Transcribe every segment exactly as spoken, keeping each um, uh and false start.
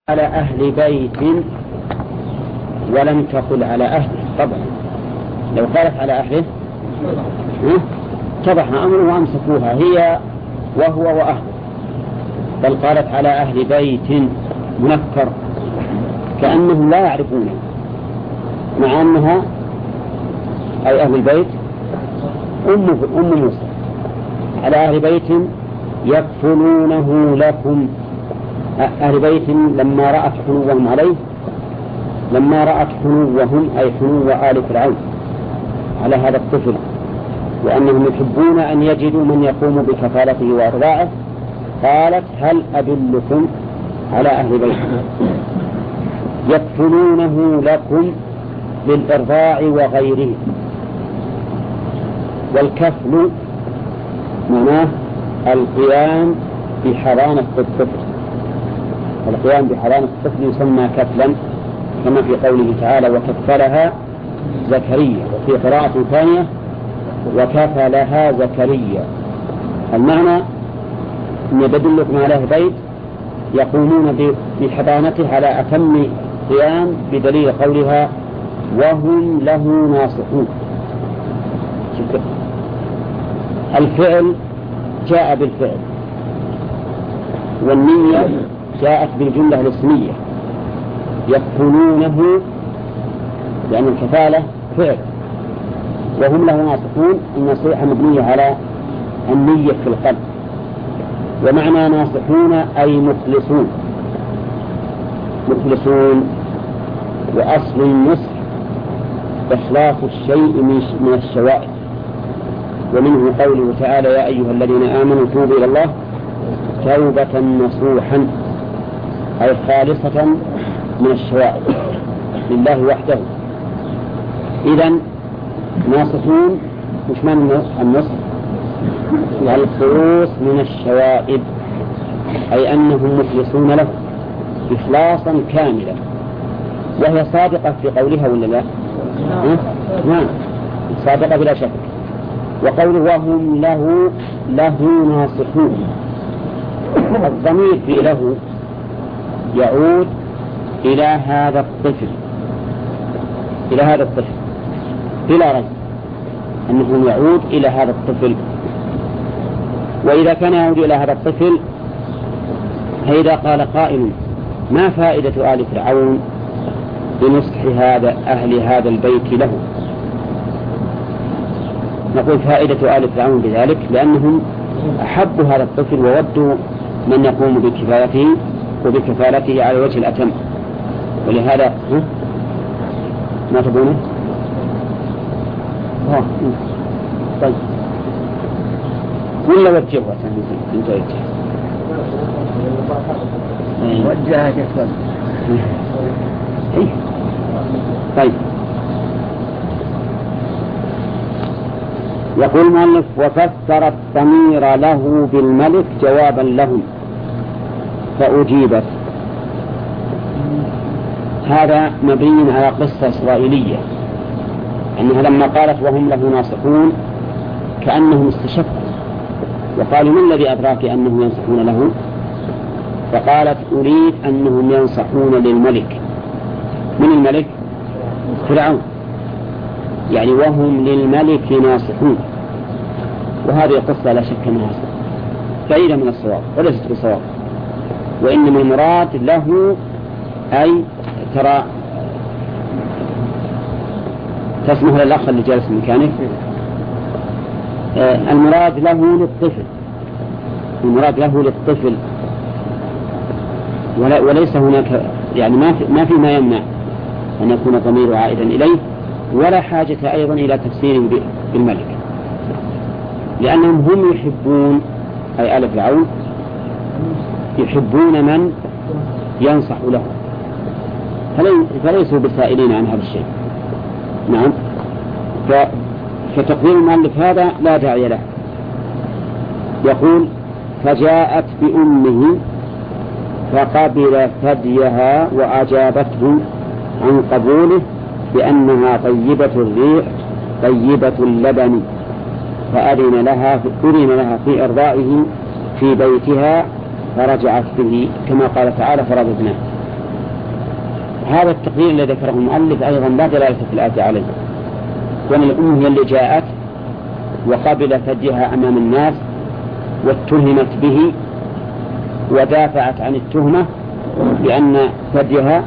على أهل بيت ولم تقل على أهله. طبعا لو قالت على أهله اتضح أمره وأمسكوها هي وهو وأهله، بل قالت على أهل بيت منكر كأنهم لا يعرفونه، مع أنها أي أهل البيت أم أم موسى. على أهل بيت يكفلونه لكم. أهل بيت لما رأت حنوهم عليه، لما رأت حنوهم أي حنو آل فرعون على هذا الطفل، وأنهم يحبون أن يجدوا من يقوم بكفالته وإرضاعه، قالت هل أدلكم على أهل بيت يكفلونه لكم بالإرضاع وغيره. والكفل معناه القيام بحضانة الطفل، القيام بحضانة الطفل يسمى كفلا، كما في قوله تعالى وكفلها زكريا، وفي قراءة ثانية وكفلها زكريا. المعنى أن يدلكم على أهل بيت يقومون بحضانته على أتم قيام، بدليل قولها وهم له ناصحون. الفعل جاء بالفعل، والنية جاءت بالجملة الاسمية يكفلونه، لأن الكفالة فعل، وهم له ناصحون. النصيحة مبنية على النية في القلب، ومعنى ناصحون أي مخلصون، مخلصون. وأصل النصح إخلاص الشيء من الشوائب، ومنه قوله تعالى يا أيها الذين آمنوا توبوا إلى الله توبة نصوحا، أي خالصة من الشوائب لله وحده. إذن ناصحون مش معنى النصح يعني الخلوص من الشوائب، أي أنهم مخلصون له إخلاصا كاملا، وهي صادقة في قولها ولا لا؟ نعم صادقة بلا شك. وقوله وهم له له ناصحون، الضمير في له يعود إلى هذا الطفل، إلى هذا الطفل بلا ريب أنه يعود إلى هذا الطفل. وإذا كان يعود إلى هذا الطفل، فإذا قال قائل ما فائدة آل فرعون بنصح هذا أهل هذا البيت له؟ نقول فائدة آل فرعون بذلك لأنهم أحبوا هذا الطفل وودوا من يقوم بكفايته وبكفالته على وجه الأتم، ولهذا ما تبونه؟ طيب ولا وجهها انت وجهها وجهها كفل. طيب يقول المؤلف وفسر الضمير له بالملك جوابا لهم فأجيبت. هذا مبني على قصة إسرائيلية، أنها لما قالت وهم له ناصحون كأنهم استشفوا وقالوا من الذي أدراك أنهم ينصحون له؟ فقالت أريد أنهم ينصحون للملك. من الملك؟ فرعون، يعني وهم للملك ناصحون. وهذه القصة لا شك أنها بعيدة من الصواب وليست بصواب، وإنما المراد له أي ترى تسمح للأخ اللي جالس مكانك، آه المراد له للطفل، المراد له للطفل، وليس هناك يعني ما في ما في ما يمنع أن يكون الضمير عائدا إليه، ولا حاجة أيضا إلى تفسير بالملك، لأنهم هم يحبون أي آل فرعون يحبون من ينصح له، فليسوا بسائلين عن هذا الشيء. نعم، فتقدير المؤلف هذا لا داعي له. يقول فجاءت بأمه فقبل ثديها وأجابته عن قبوله بأنها طيبة الريح طيبة اللبن، فأذن لها أذن لها في إرضائه في بيتها فرجعت به كما قال تعالى فرددناه. هذا التقدير الذي ذكره المؤلف أيضا لا دلالة في الآية عليه، وأن الأم هي اللي جاءت وقبل فديها أمام الناس واتهمت به ودافعت عن التهمة بأن فديها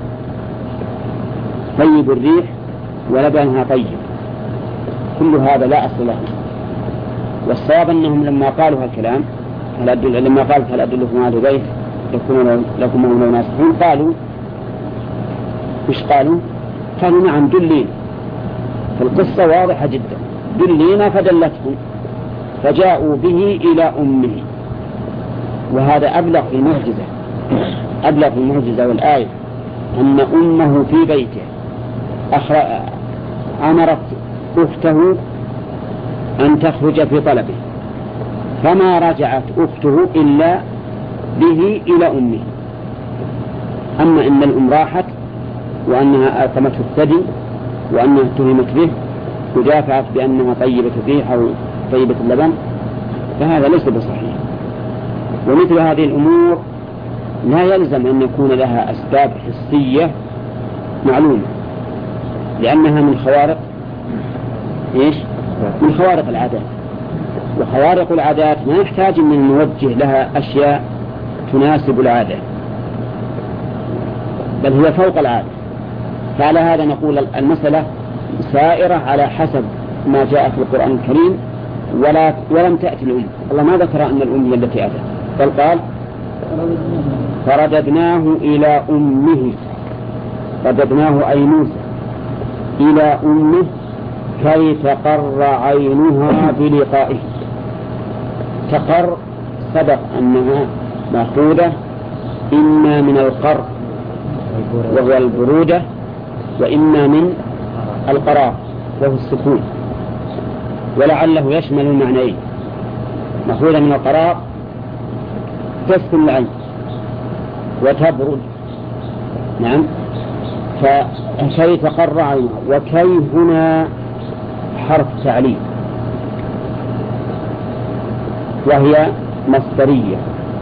طيب الريح ولبنها طيب. كل هذا لا أصل له. والصواب أنهم لما قالوا هالكلام لما قالت هل أدلكم على بيت لكم مولى ناصحون قالوا مش قالوا قالوا نعم دلين. فالقصة واضحة جدا، دلينا فدلتهم فجاءوا به إلى أمه. وهذا أبلغ في المعجزة، أبلغ في المعجزة والآية أن أمه في بيته أمرت أخته أن تخرج في طلبه، فما رجعت أخته إلا به إلى أمه. أما إن الأم راحت وأنها ألقمته الثدي وأنها اتهمت به ودافعت بأنها طيبة الريح أو طيبة اللبن، فهذا ليس بصحيح. ومثل هذه الأمور لا يلزم أن يكون لها أسباب حسية معلومة، لأنها من خوارق إيش؟ من خوارق العادات. وخوارق العادات ما يحتاج أن نوجه لها أشياء تناسب العادة، بل هي فوق العادة. فعلى هذا نقول المسألة سائرة على حسب ما جاء في القرآن الكريم، ولا ولم تأتي الأم. الله ما ذكر أن الأم هي التي أتت، بل قال فرددناه إلى أمه. رددناه أي موسى إلى أمه كي تقر عينها بلقائه. تقر سبق أنها مأخوذة إما من القر وهو البرودة، وإما من القرار وهو السكون، ولعله يشمل المعنيين. مأخوذة من القرار تسكن العين وتبرد، نعم، فكي تقر عينها. وكي هنا حرف تعليل وهي مصدرية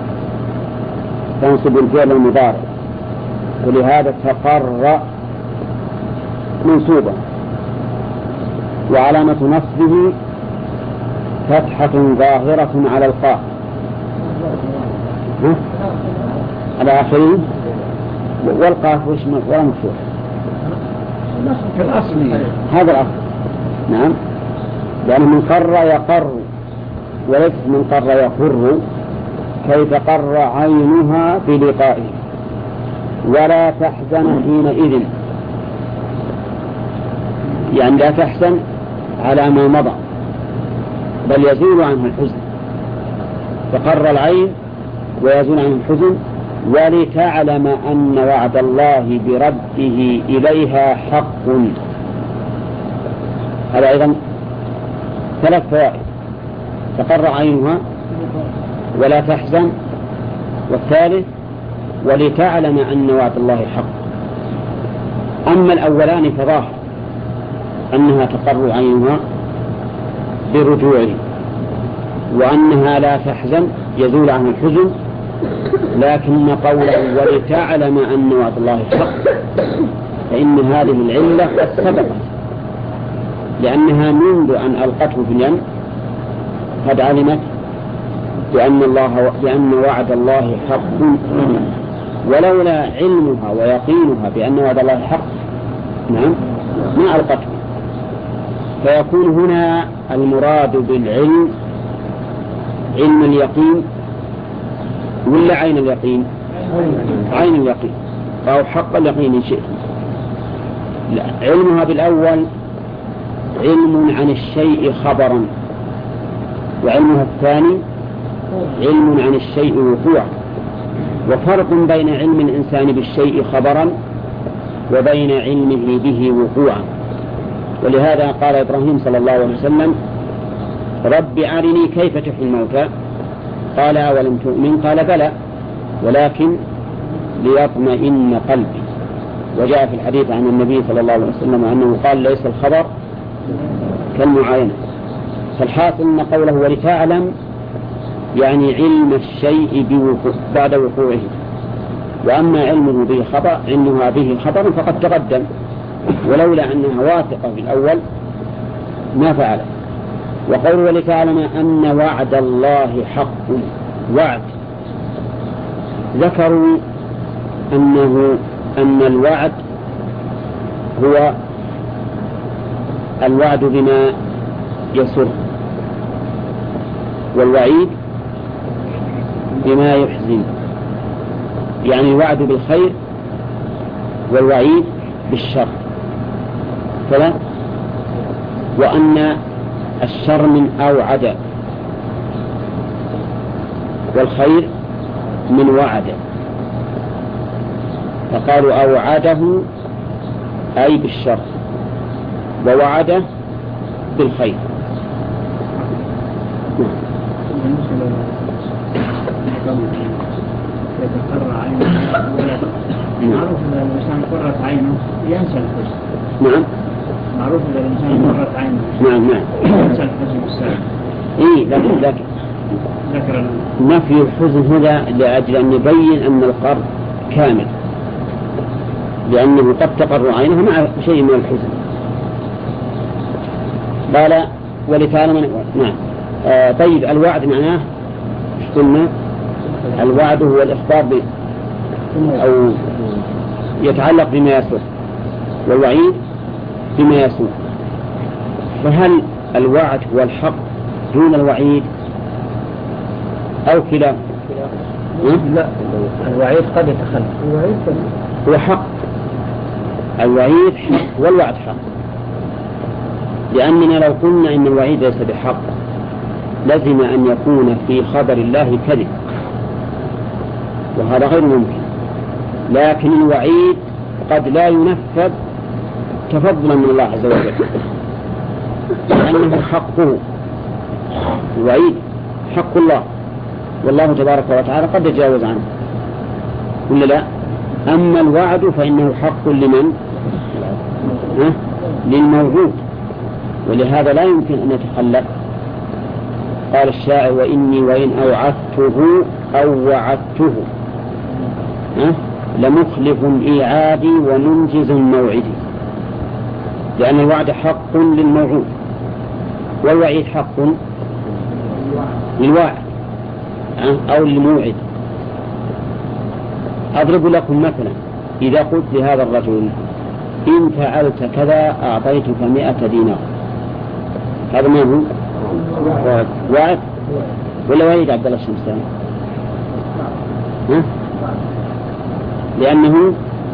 تنصب الفعل المضارع، ولهذا تقر منصوبة، وعلامة نصبه فتحة ظاهرة على القاف على آخره، والقاف وش ولا مفتوح في الأصل. هذا الأصل، نعم، لأنه من قر يقر وليس من قر يقر. كي تقر عينها في لقائه ولا تحزن حينئذ، يعني لا تحزن على ما مضى بل يزول عنها الحزن. تقر العين ويزول عنها الحزن. ولتعلم أن وعد الله برده إليها حق. هذا أيضا ثلاث فوائد: تقر عينها ولا تحزن، والثالث ولتعلم أن وعد الله حق. أما الأولان فظاهر أنها تقر عينها برجوعه، وأنها لا تحزن يزول عنها الحزن. لكن قوله ولتعلم أن وعد الله حق فإن هذه العلة قد سبقت، لأنها منذ أن ألقته في اليم قد علمت بأن, الله بأن وعد الله حق، ولولا علمها ويقينها بأن وعد الله حق نعم ما ألقته. فيكون هنا المراد بالعلم علم اليقين ولا عين اليقين؟ عين اليقين أو حق اليقين إن شئت. لا، علمها بالأول علم عن الشيء خبرا، وعلمها الثاني علم عن الشيء وقوعا. وفرق بين علم الإنسان بالشيء خبرا وبين علمه به وقوعا. ولهذا قال إبراهيم صلى الله عليه وسلم: رب أرني كيف تحيي الموتى. قال: أولم تؤمن؟ قال: بلى ولكن ليطمئن قلبي. وجاء في الحديث عن النبي صلى الله عليه وسلم أنه قال: ليس الخبر كالمعاينة. فالحاصل أن قوله ولتعلم يعني علم الشيء بوقوع بعد وقوعه، وأما علمه به خطأ علمها به خطأ فقد تقدم، ولولا أنها واثقة في الأول ما فعله. وقوله ولتعلم أن وعد الله حق، وعد ذكروا أنه أن الوعد هو الوعد بما يسر، والوعيد بما يحزن، يعني الوعد بالخير والوعيد بالشر فلا. وأن الشر من أوعد والخير من وعد، فقالوا أوعده أي بالشر ووعده بالخير. يتقرر عينه معروف إذا الإنسان قرت عينه ينسى الحزن. نعم معروف إذا الإنسان قرت عينه نعم نعم ينسى الحزن السابق. إيه لكن لكن ذكر نفي الحزن هذا لأجل أن يبين أن القرض كامل، لأنه قد تقر عينه مع شيء من الحزن. قال ولتعلم نعم. آه طيب الوعد معناه ايش قلنا؟ الوعد هو الإخبار به أو يتعلق بما يسر، والوعيد بما يسوء. فهل الوعد هو الحق دون الوعيد أو كلا؟ لا الوعيد قد يتخلف. الوعيد هو حق، الوعيد حق والوعد حق، لأننا لو قلنا إن الوعيد ليس بحق لازم أن يكون في خبر الله كذب، وهذا غير ممكن. لكن الوعيد قد لا ينفذ تفضلا من الله عز وجل، لأنه حقه. الوعيد حق الله، والله تبارك وتعالى قد يتجاوز عنه ولا لا؟ أما الوعد فإنه حق لمن؟ ها؟ للموجود، ولهذا لا يمكن أن يتخلف. قال الشاعر وإني وإن أوعدته أو وعدته ها؟ لمخلف إيعادي ومنجز موعدي، لأن الوعد حق للموعود والوعيد حق للواعد أو للموعد. أضرب لكم مثلا، إذا قلت لهذا الرجل إن فعلت كذا أعطيتك مئة دينار، هذا ما هو؟ وعد ولا وعيد عبد الله الشمساني؟ ها؟ لأنه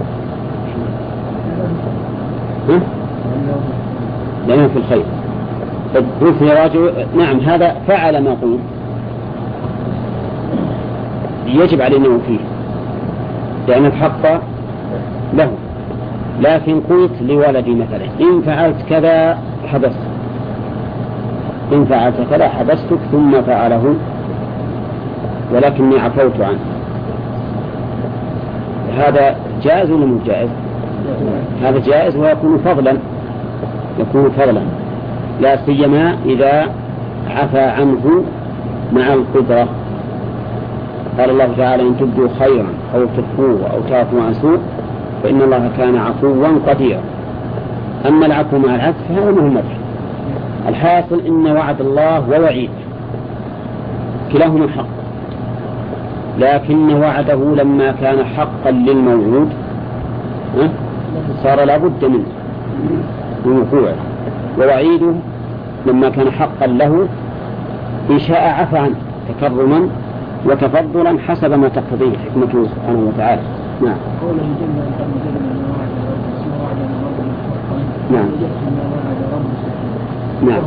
ها؟ لأنه في الخير. قلت يا رجل نعم هذا فعل ما قلت، يجب علينا وفيه لأن الحق له. لكن قلت لولدي مثلا إن فعلت كذا حبست، إن فعلت كذا حبستك، ثم فعله ولكني عفوت عنه، هذا جائز ولا مو جائز؟ هذا جائز ويكون فضلا، يكون فضلا لا سيما إذا عفى عنه مع القدرة. قال الله تعالى إن تبدوا خيرا أو تخفوه أو تعفوا عن سوء فإن الله كان عفوا قديرا. أما العفو مع العفو فهذا مهم. الحاصل إن وعد الله ووعيد كلاهما حق، لكن وعده لما كان حقا للموعود صار لا بد منه من وقوعه، ووعيده لما كان حقا له إن شاء عفى عنه تكرما وتفضلا حسب ما تقتضيه حكمته سبحانه وتعالى. نعم نعم نعم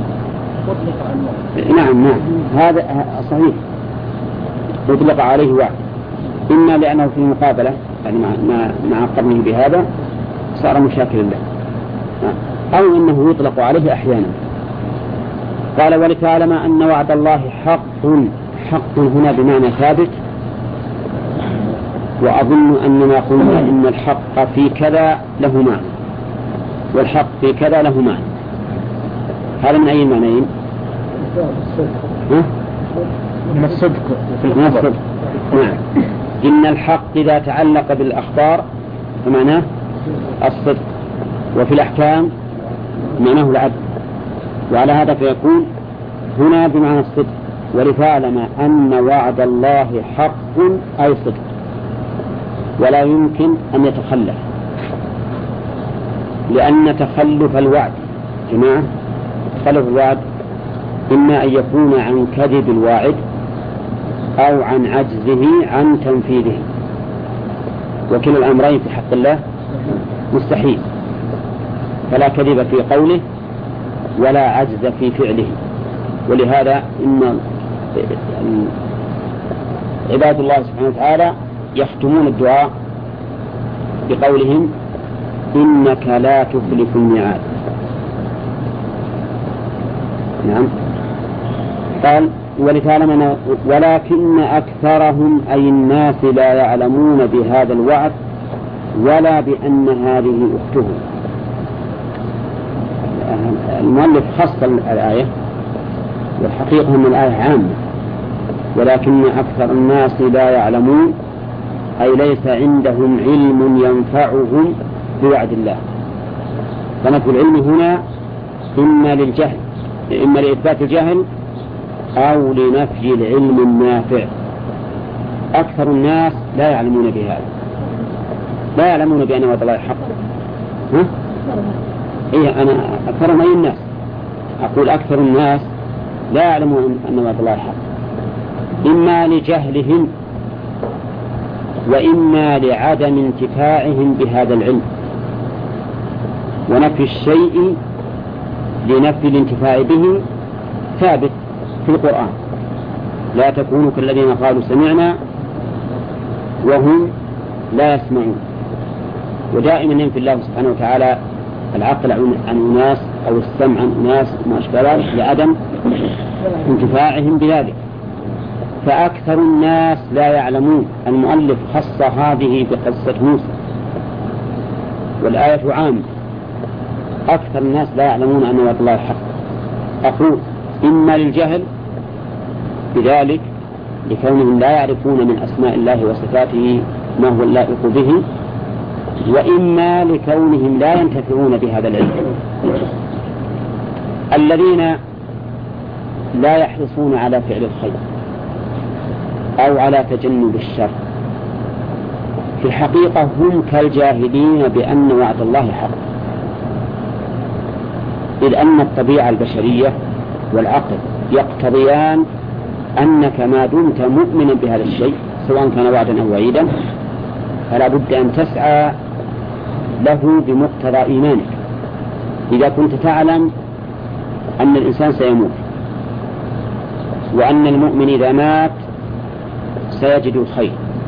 نعم نعم هذا صحيح، يطلق عليه وعد، إما لأنه في مقابلة يعني مع مع قرنه بهذا صار مشاكلا له، أو إنه يطلق عليه أحيانا. قال ولتعلم أن وعد الله حق، حق هنا بمعنى ثابت، وأظن أننا قلنا إن الحق في كذا له معنى والحق في كذا له معنى، هذا من أي معنيين؟ من الصدق في الصدق. نعم إن الحق إذا تعلق بالأخبار فمعناه الصدق، وفي الأحكام معناه العدل، وعلى هذا فيكون هنا بمعنى الصدق، ولتعلم أن وعد الله حق أي صدق ولا يمكن أن يتخلف، لأن تخلف الوعد جماعة تخلف الوعد إما أن يكون عن كذب الواعد أو عن عجزه عن تنفيذه، وكلا الأمرين في حق الله مستحيل، فلا كذب في قوله ولا عجز في فعله. ولهذا إن عباد الله سبحانه وتعالى يختمون الدعاء بقولهم إنك لا تخلف الميعاد. نعم. قال ولتعلم ولكن أكثرهم أي الناس لا يعلمون بهذا الوعد ولا بأن هذه أخته. المؤلف خص الآية، والحقيقة أن الآية عامة، ولكن أكثر الناس لا يعلمون أي ليس عندهم علم ينفعهم بوعد الله. فنفي العلم هنا إما للجهل، إما لإثبات الجهل أو لنفي العلم النافع. أكثر الناس لا يعلمون بهذا، لا يعلمون بأن وعد الله حق. ها؟ إيه أنا أكثر أي الناس، أقول أكثر الناس لا يعلمون أن وعد الله حق، إما لجهلهم وإما لعدم انتفاعهم بهذا العلم. ونفي الشيء لنفي الانتفاع به ثابت في القرآن، لا تكونوا كالذين قالوا سمعنا وهم لا يسمعون. ودائما ينفي الله سبحانه وتعالى العقل عن أناس أو السمع عن أناس وما أشبه ذلك لعدم انتفاعهم بذلك. فأكثر الناس لا يعلمون. المؤلف خص هذه بقصة موسى، والآية عامة. أكثر الناس لا يعلمون أن وعد الله حق. أقول إما للجهل بذلك لكونهم لا يعرفون من أسماء الله وصفاته ما هو اللائق به، وإما لكونهم لا ينتفعون بهذا العلم. الذين لا يحرصون على فعل الخير أو على تجنب الشر في الحقيقة هم كالجاهلين بأن وعد الله حق، إذ أن الطبيعة البشرية والعقل يقتضيان أنك ما دمت مؤمنا بهذا الشيء سواء كان وعدا أو وعيدا فلا بد أن تسعى له بمقتضى إيمانك. إذا كنت تعلم أن الإنسان سيموت وأن المؤمن إذا مات سيجد الخير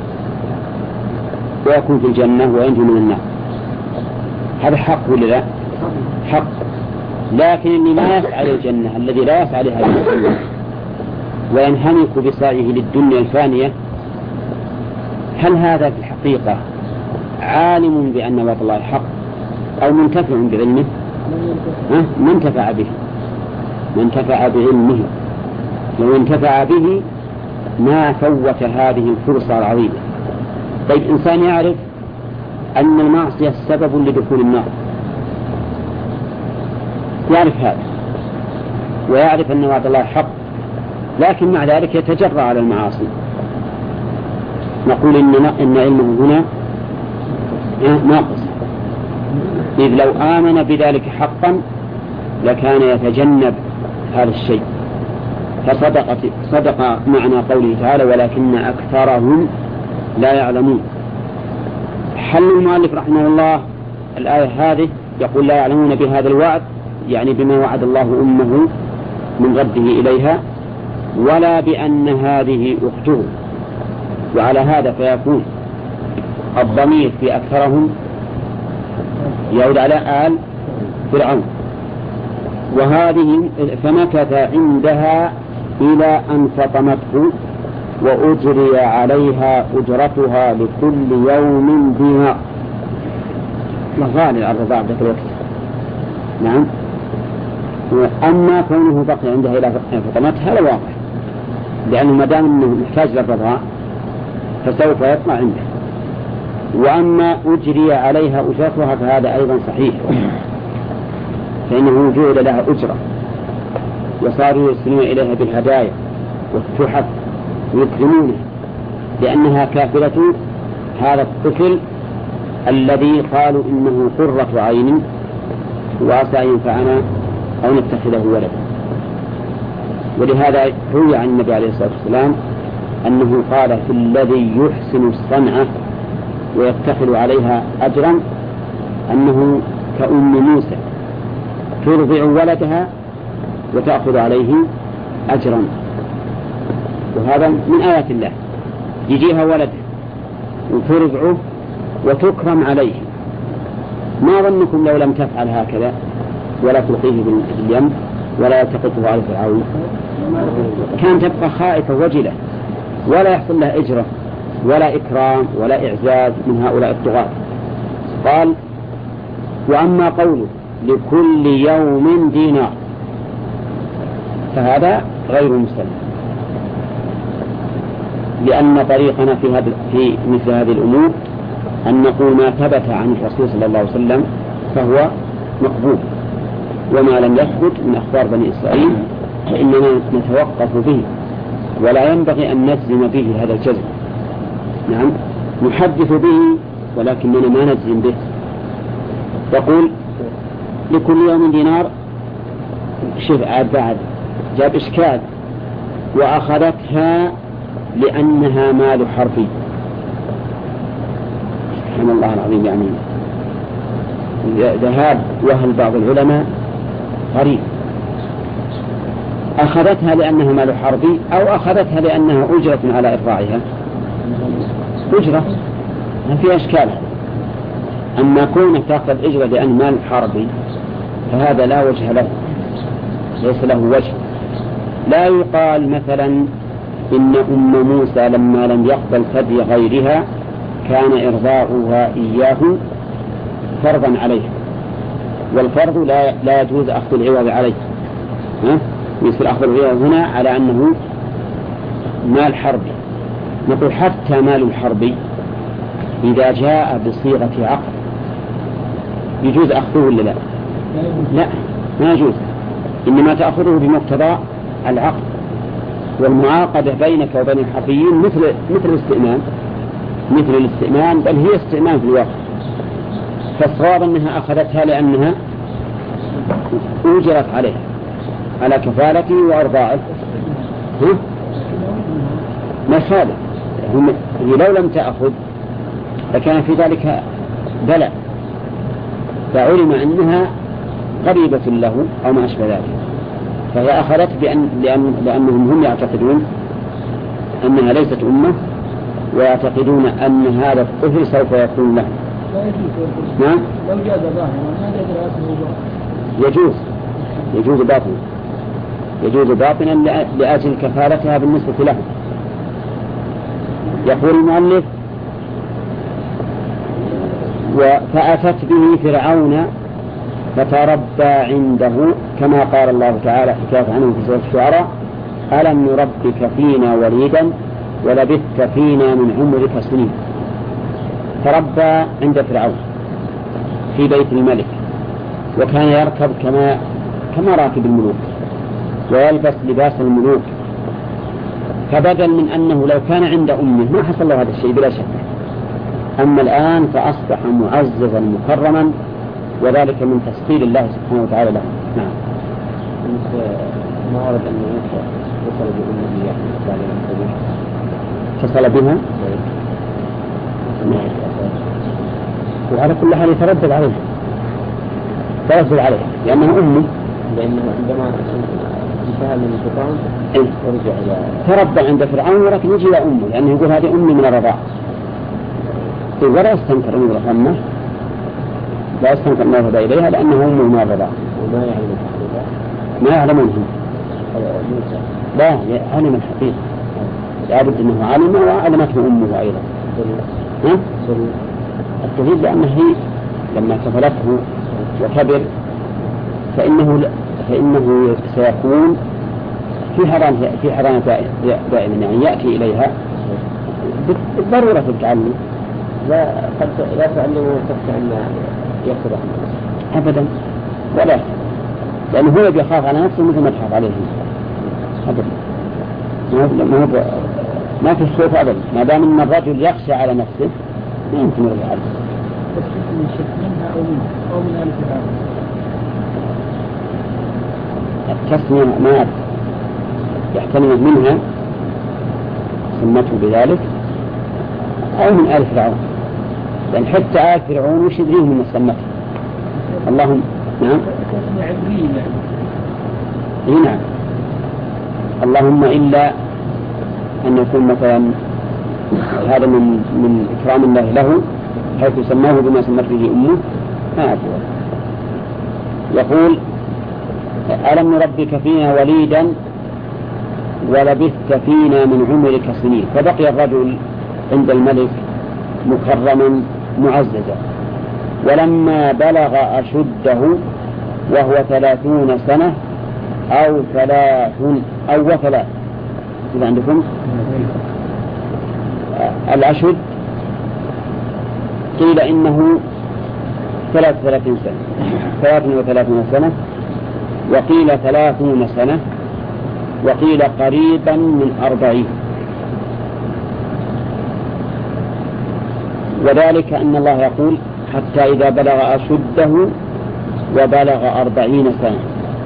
ويكون في الجنة وينجو من النار، هذا حق ولا لا؟ حق. لكن اللي ما يسعى للجنة، الذي لا يسعى لها الدنيا وينهمك بسعيه للدنيا الفانية، هل هذا في الحقيقة عالم بأن وعد الله حق أو منتفع بعلمه؟ ما انتفع به، ما انتفع بعلمه. لو انتفع به ما فوت هذه الفرصة العظيمة. طيب إنسان يعرف أن المعصية سبب لدخول النار، يعرف هذا ويعرف أن وعد الله حق، لكن مع ذلك يتجرأ على المعاصي، نقول إن إن علمه هنا ناقص، إذ لو آمن بذلك حقا لكان يتجنب هذا الشيء. فصدق صدق معنى قوله تعالى ولكن أكثرهم لا يعلمون. حل المؤلف رحمه الله الآية هذه يقول لا يعلمون بهذا الوعد، يعني بما وعد الله أمه من رده إليها، ولا بأن هذه أخته. وعلى هذا فيكون الضمير في أكثرهم يعود على آل فرعون. وهذه فمكث عندها إلى أن فطمته وأجري عليها أجرتها لكل يوم دينار. غالي الرضاع ذاك الوقت. نعم. أما كونه بقي عندها إلى فطمتها هذا واضح، لأنه ما دام أنه محتاج للرضاع فسوف يطمع عنده. وأما أجري عليها أجرتها فهذا أيضا صحيح، فإنه جعل لها أجرة وصاروا يرسلون إليها بالهدايا والتحف ويكرمونها لأنها كافلة هذا الطفل الذي قالوا إنه قرة عين وعسى ينفعنا أو نتخذه ولدا. ولهذا روي عن النبي عليه الصلاة والسلام أنه قال في الذي يحسن الصنعة ويتخذ عليها أجرا أنه كأم موسى ترضع ولدها وتأخذ عليه أجرا. وهذا من آيات الله، يجيها ولدها وترضعه وتكرم عليه. ما ظنكم لو لم تفعل هكذا ولا تلقيه باليم ولا يلتقطه على فرعون؟ كان تبقى خائفة وجلة ولا يحصل لها إجرة ولا إكرام ولا إعزاز من هؤلاء الطغاة. قال وأما قوله لكل يوم دينار فهذا غير مسلم، لأن طريقنا في هذا في مثل هذه الأمور أن نقول ما ثبت عن الرسول صلى الله عليه وسلم فهو مقبول، وما لم يثبت من أخبار بني إسرائيل فإننا نتوقف به ولا ينبغي أن نجزم به هذا الجزم. نعم نحدث به ولكننا ما نجزم به. يقول لكل يوم دينار، شوف عاد بعد جاب إشكال وأخذتها لأنها مال حرفي. سبحان الله العظيم، يعني ذهاب وهل بعض العلماء غريب. أخذتها لأنها مال حرفي أو أخذتها لأنها أجرة على إرضاعها؟ أجرة، ما في أشكال. أما كونك تأخذ أجرة لأن مال حرفي فهذا لا وجه له، ليس له وجه. لا يقال مثلا إن أم موسى لما لم يقبل ثدي غيرها كان إرضاؤها إياه فرضا عليه، والفرض لا لا يجوز أخذ العوض عليه. ها؟ يصير أخذ العوض هنا على أنه مال حربي. نقول حتى مال الحربي إذا جاء بصيغة عقد يجوز أخذه ولا لا؟ لا، ما يجوز، إنما تأخذه بمقتضى العقد. والمعاقدة بينك وبين الحربيين مثل مثل الاستئمان، مثل الاستئمان، بل هي استئمان في الواقع. فالصواب أنها أخذتها لأنها أجرت عليه على كفالته وأرضاعه. ما خالف، لو لم تأخذ لكان في ذلك بلاء، فعلم أنها قريبة له أو ما أشبه ذلك، فهي أخذت بأن لأن لأنهم هم يعتقدون أنها ليست أمة ويعتقدون أن هذا الطفل سوف يكون له. نعم يجوز يجوز باطنا يجوز باطنا لأجل كفالتها بالنسبة له. يقول المؤلف فأتت به فرعون فتربى عنده كما قال الله تعالى حكاية عنه في سورة الشعراء ألم نربك فينا وليدا ولبثت فينا من عمرك سنين. تربى عند فرعون في بيت الملك، وكان يركب كما كما راكب الملوك ويلبس لباس الملوك، فبدل من أنه لو كان عند أمه ما حصل له هذا الشيء بلا شك. أما الآن فأصبح معززا مكرما، وذلك من تسخير الله سبحانه وتعالى له. نعم. ما ورد أن موسى وصل بأمه بعد أن اتصل بها، وعلى كل حال يتردد عليه تردد عليه لأنه أمه، لأنه عندما انتهى من الفرعون ورجع إلى تربى عند فرعون ولكن يجي إلى أمه، لأنه يقول هذه أمي من الرضاعة، ولا يستنكر أمه رحمه، لا يستنكر أنه يهدى إليها لأنه أمه من الرضاعة. وما يعلم ما يعلمونه لا علم الحقيقة، لابد أنه علم وعلمته أمه أيضا. ها؟ التغيب لأنه هي لما كفلته وكبر فإنه فإنه سيكون في حرام في حرام دائما، يعني يأتي إليها بالضرورة في التعلم. لا قد لا تعلمه تخشى أن يقرأ أبدا ولا، لأنه هو بيخاف على نفسه مثل ما تخاف عليه أبدا. ما هو ما في خوف أبدا، ما دام أن الرجل يخشى على نفسه ما يمكن يرجع عنه. من شك منها أو من أو من ألف التسمية ما يحتمل منها سمته بذلك أو من آل فرعون، لأن حتى آل فرعون وش يدريهم من سمته اللهم. نعم تسمية عبرية. إيه نعم. اللهم إلا أن يكون مثلا هذا من من إكرام الله له حيث سماه بما سمت به أمه ما أقول. يقول ألم نربك فينا وليدا ولبثت فينا من عمرك سنين، فبقي الرجل عند الملك مكرما معززا، ولما بلغ أشده وهو ثلاثون سنة أو ثلاث أو ثلاث إذا عندكم الأشد قيل إنه ثلاث ثلاثين سنة ثلاث وثلاثون سنة، وقيل ثلاثون سنة، وقيل قريبا من أربعين. وذلك أن الله يقول حتى إذا بلغ أشده وبلغ أربعين سنة،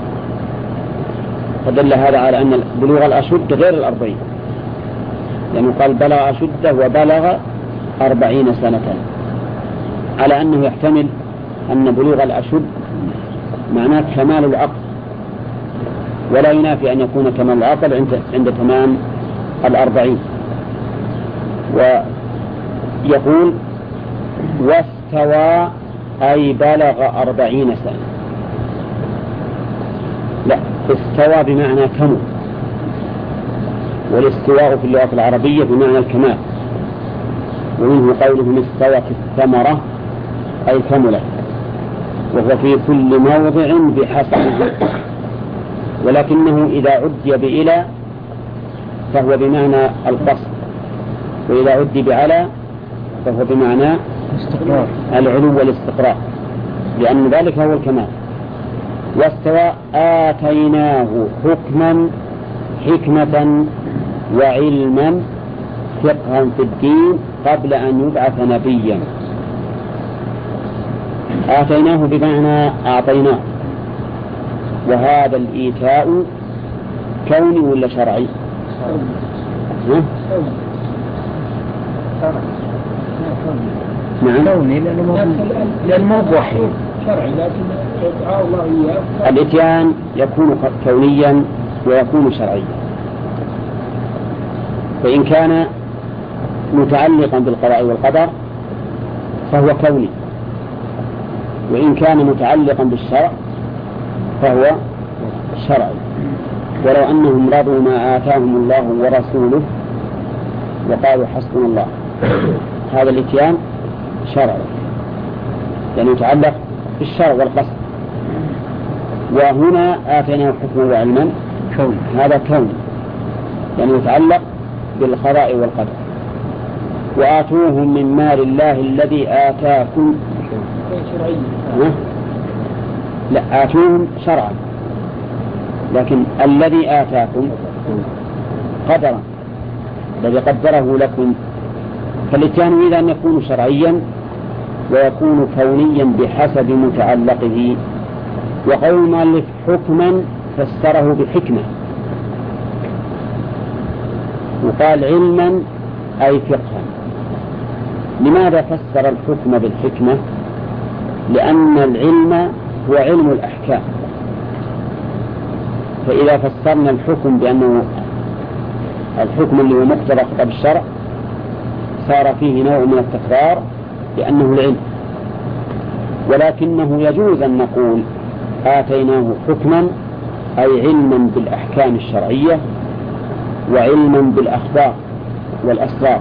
فدل هذا على أن بلوغ الأشد غير الأربعين، لأنه قال بلغ أشده وبلغ أربعين سنة، على أنه يحتمل أن بلوغ الأشد معناه كمال العقل، ولا ينافي أن يكون كمال العقل عند, عند تمام الأربعين. ويقول واستوى أي بلغ أربعين سنة. لا، استوى بمعنى كمل، والاستواء في اللغة العربية بمعنى الكمال، ومنه قوله استوت الثمرة أي كملت، وهو في كل موضع بحسبه، ولكنه إذا عدي بإلى فهو بمعنى القصد، وإذا عدي بعلى فهو بمعنى استقرار العلو والاستقرار، لأن ذلك هو الكمال. واستوى آتيناه حكما حكمة وعلما فقها في الدين قبل أن يبعث نبيا. آتيناه بمعنى أعطيناه، وهذا الإيتاء كوني ولا شرعي؟ ها؟ نعم كوني لأنه موضوح شرعي، لكن دعاء الله إياه الإتيان يكون كونيا ويكون شرعيا. فإن كان متعلقا بالقضاء والقدر فهو كوني، وإن كان متعلقا بالشرع فهو شرعي. ولو أنهم رضوا ما آتاهم الله ورسوله وقالوا حسبنا الله، هذا الاتيان شرعي لأنه يتعلق بالشرع والقصد. وهنا آتيناه حكما وعلما كون، هذا كون لأنه يتعلق بالقضاء والقدر. وآتوهم من مال الله الذي آتاكم ها؟ لا، آتوهم شرعا، لكن الذي آتاكم قدرا الذي قدره لكم. فالاتيان إذا أن يكون شرعيا ويكون كونيا بحسب متعلقه. وقول المؤلف حكما فسره بحكمة، وقال علما أي فقها. لماذا فسر الحكم بالحكمة؟ لأن العلم هو علم الأحكام، فإذا فسرنا الحكم بأنه الحكم اللي هو مقتضى خطاب الشرع صار فيه نوع من التكرار لأنه العلم. ولكنه يجوز أن نقول آتيناه حكما أي علما بالأحكام الشرعية وعلما بالأخبار والأسرار.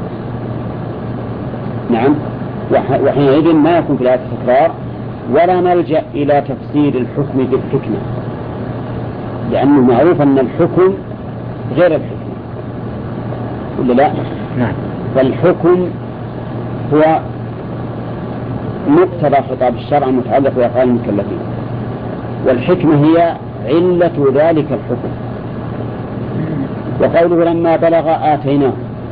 نعم، وحينئذ ما يكون في الآية تكرار، ولا نلجأ إلى تفسير الحكم بالحكمة، لأنه معروف أن الحكم غير الحكمة، ولا لا؟ نعم. فالحكم هو مقتضى خطاب الشرع متعلق بأفعال المكلفين، والحكمة هي علة ذلك الحكم. وقوله لما بلغ آتيناه،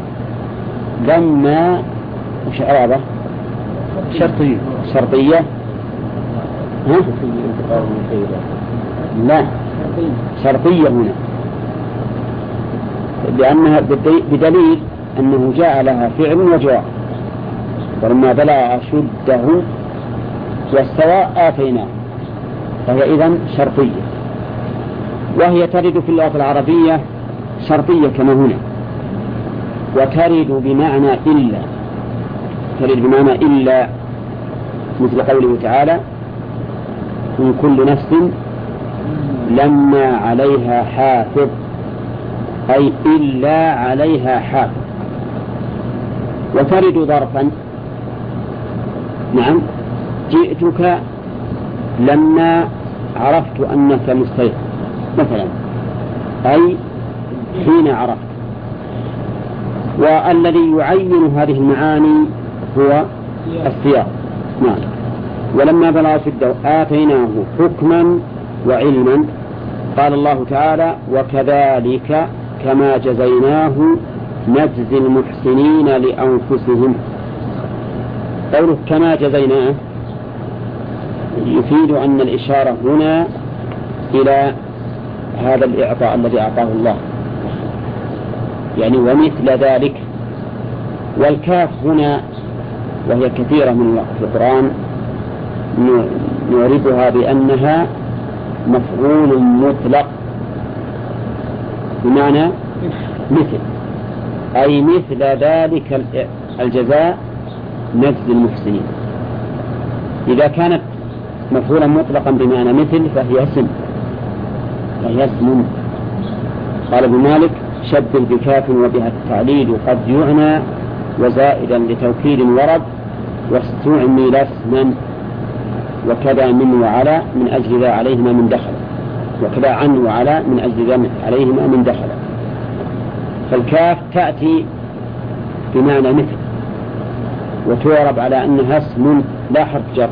لما وش إعرابه؟ شرطية شرطية ها؟ لا شرطية هنا، لأنها بدليل أنه جاء لها فعل وجواب. ولما بلغ أشده واستوى آتيناه، فهي إذن شرطية. وهي ترد في اللغة العربية شرطية كما هنا، وترد بمعنى إلا، ترد بمعنى إلا، مثل قوله تعالى من كل نفس لما عليها حافظ، أي إلا عليها حافظ. وترد ظرفا، نعم جئتك لما عرفت أنك مستيقظ مثلا، أي حين عرفت. والذي يعين هذه المعاني هو السياق. نعم. ولما بلغ أشده آتيناه حكما وعلما. قال الله تعالى وكذلك كما جزيناه نجزي المحسنين لأنفسهم. قوله كما جزيناه يفيد أن الإشارة هنا إلى هذا الإعطاء الذي أعطاه الله، يعني ومثل ذلك. والكاف هنا وهي كثيرة من في القرآن نعرفها بأنها مفعول مطلق بمعنى مثل، أي مثل ذلك الجزاء نجزي المحسنين. إذا كانت مفعولا مطلقا بمعنى مثل فهي اسم، فهي اسم. قال ابن مالك شبه بكاف وبها التعليل قد يعنى وزائدا لتوكيد ورد واستعمل اسما، وكذا من وعلى من أجل ذا عليهما من دخل، وكذا عن وعلى من أجل ذا عليهما من دخل. فالكاف تأتي بمعنى مثل وتعرب على أنها اسم لا حرف جر.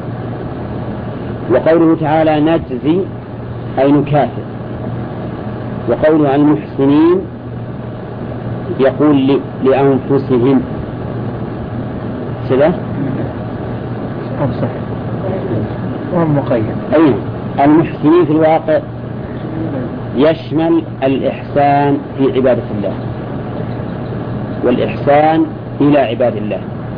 وقوله تعالى نجزي أي نكافئ. وقوله عن المحسنين يقول لأنفسهم سلام صح وهم مقيد. أي المحسنين في الواقع يشمل الإحسان في عبادة الله والإحسان إلى عباد الله.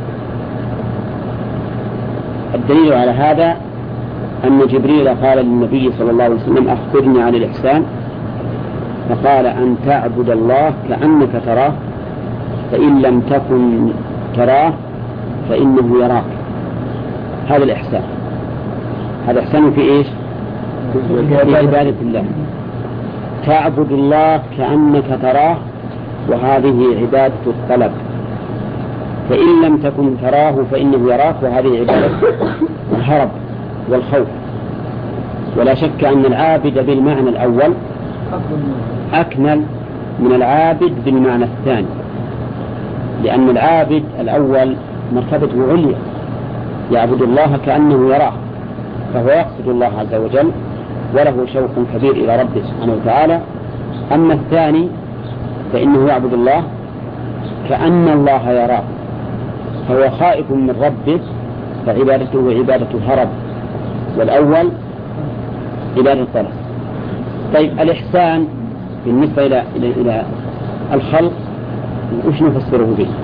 الدليل على هذا أن جبريل قال للنبي صلى الله عليه وسلم أخبرني عن الإحسان، فقال أن تعبد الله كأنك تراه فإن لم تكن تراه فإنه يراك. هذا الإحسان، هذا إحسان في إيش؟ في عبادة الله. تعبد الله كأنك تراه، وهذه عبادة الطلب. فإن لم تكن تراه فإنه يراك، وهذه عبادة الهرب والخوف. ولا شك أن العابد بالمعنى الأول أكمل من العابد بالمعنى الثاني، لأن العابد الأول مرتبته عليا يعبد الله كأنه يراه، فهو يقصد الله عز وجل وله شوق كبير إلى ربه سبحانه وتعالى. أما الثاني فإنه يعبد الله كأن الله يراه، فهو خائف من ربه فعبادته عبادة الهرب، والأول عبادة الطلب. طيب الإحسان بالنسبة إلى إلى إلى الخلق وش نفسره به؟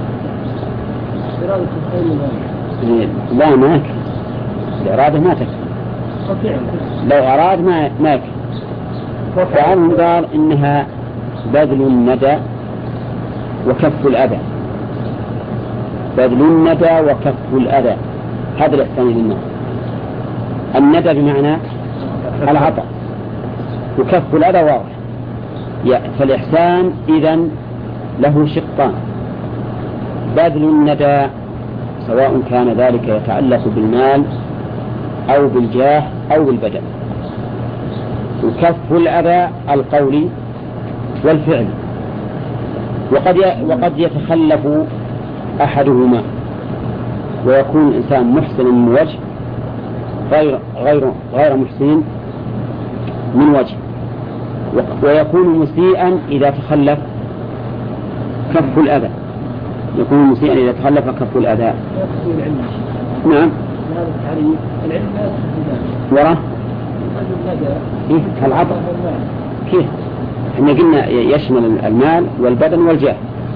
لا ما يكفي، الإرادة ما تكفي، لو أراد ما ما يكفي. وعنه قال إنها بذل الندى وكف الأذى، بذل الندى وكف الأذى، هذا الإحسان للناس. الندى بمعنى العطاء، وكف الأذى واضح. فالإحسان إذن له شقان: بذل الندى سواء كان ذلك يتعلق بالمال أو بالجاه أو بالبدن، وكف الأذى القولي والفعل. وقد وقد يتخلف أحدهما، ويكون الإنسان محسن من وجه غير غير غير محسن من وجه، ويكون مسيئا إذا تخلف كف الأذى، يكون مسيئا إذا تخلف كف الأذى. نعم. وراه إيه العطاء كيف؟ احنا قلنا يشمل المال والبدن والجاه،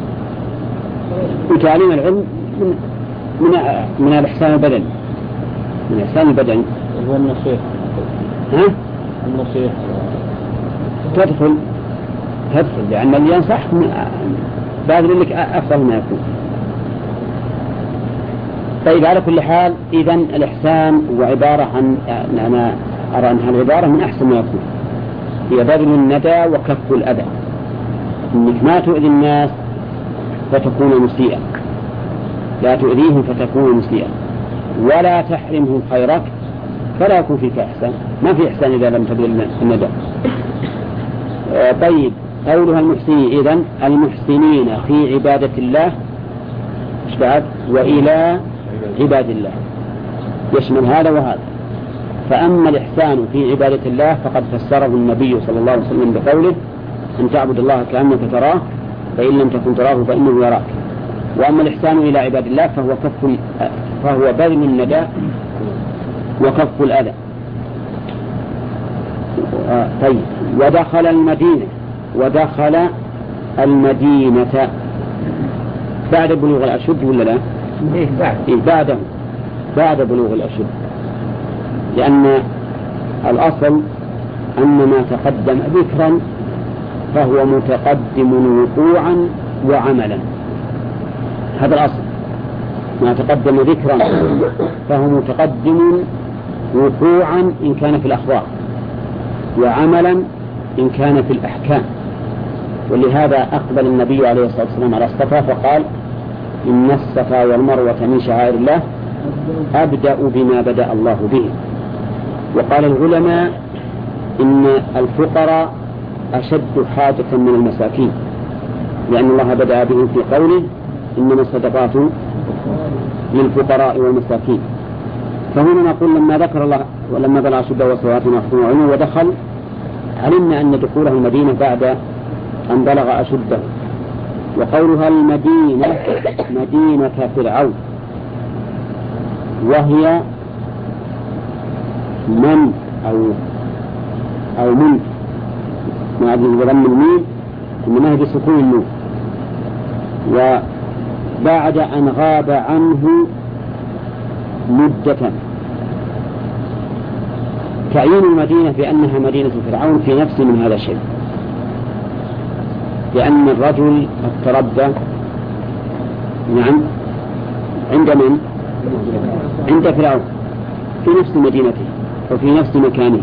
وتعليم العلم من من من الإحسان البدني، من الإحسان البدني. هو النصيحة. ها؟ النصيحة تدخل تدخل لأن اللي ينصح بادر لك أفضل ما يكون. طيب على كل حال إذن الإحسان هو عبارة عن، أنا أرى أنها العبارة من أحسن ما يكون، هي بذل الندى وكف الأذى، إنك ما تؤذي الناس فتكون مسيئا، لا تؤذيهم فتكون مسيئا، ولا تحرمهم خيرك فلا يكون فيك إحسان، ما في إحسان إذا لم تبذل الندى. آه طيب قولها المحسنين، إذن المحسنين في عبادة الله إيش بعد؟ وإلى عباد الله، يشمل هذا وهذا. فأما الإحسان في عبادة الله فقد فسره النبي صلى الله عليه وسلم بقوله أن تعبد الله كأنك تراه فإن لم تكن تراه فإنه يراك. وأما الإحسان إلى عباد الله فهو كف فهو بذل الندى وكف الأذى. آه طيب ودخل المدينة، ودخل المدينة بعد بلوغ الأشد ولا لا؟ إيه بعد إيه بعده بعد بلوغ الأشد، لأن الأصل أن ما تقدم ذكرا فهو متقدم وقوعا وعملا، هذا الأصل. ما تقدم ذكرا فهو متقدم وقوعا إن كان في الأخبار، وعملا إن كان في الأحكام. ولهذا أقبل النبي عليه الصلاة والسلام على الصفا فقال إن الصفا والمروة من شعائر الله أبدأ بما بدأ الله به. وقال العلماء إن الفقراء أشد حاجة من المساكين، لأن الله بدأ بهم في قوله إنما الصدقات للفقراء والمساكين. فهنا نقول لما ذكر الله ولما بلغ أشده وصلاته ونفسه وعلمه ودخل، علمنا أن دخوله المدينة بعد أن بلغ أشده. وقولها المدينة مدينة فرعون، وهي من أو أو من مع ضم الميم إنما هي بسكون النون. وبعد أن غاب عنه مدة، تعيين المدينة بأنها مدينة فرعون في نفس من هذا الشيء، لأن الرجل تربى نعم عند من؟ عند فرعون في نفس مدينته وفي نفس مكانه.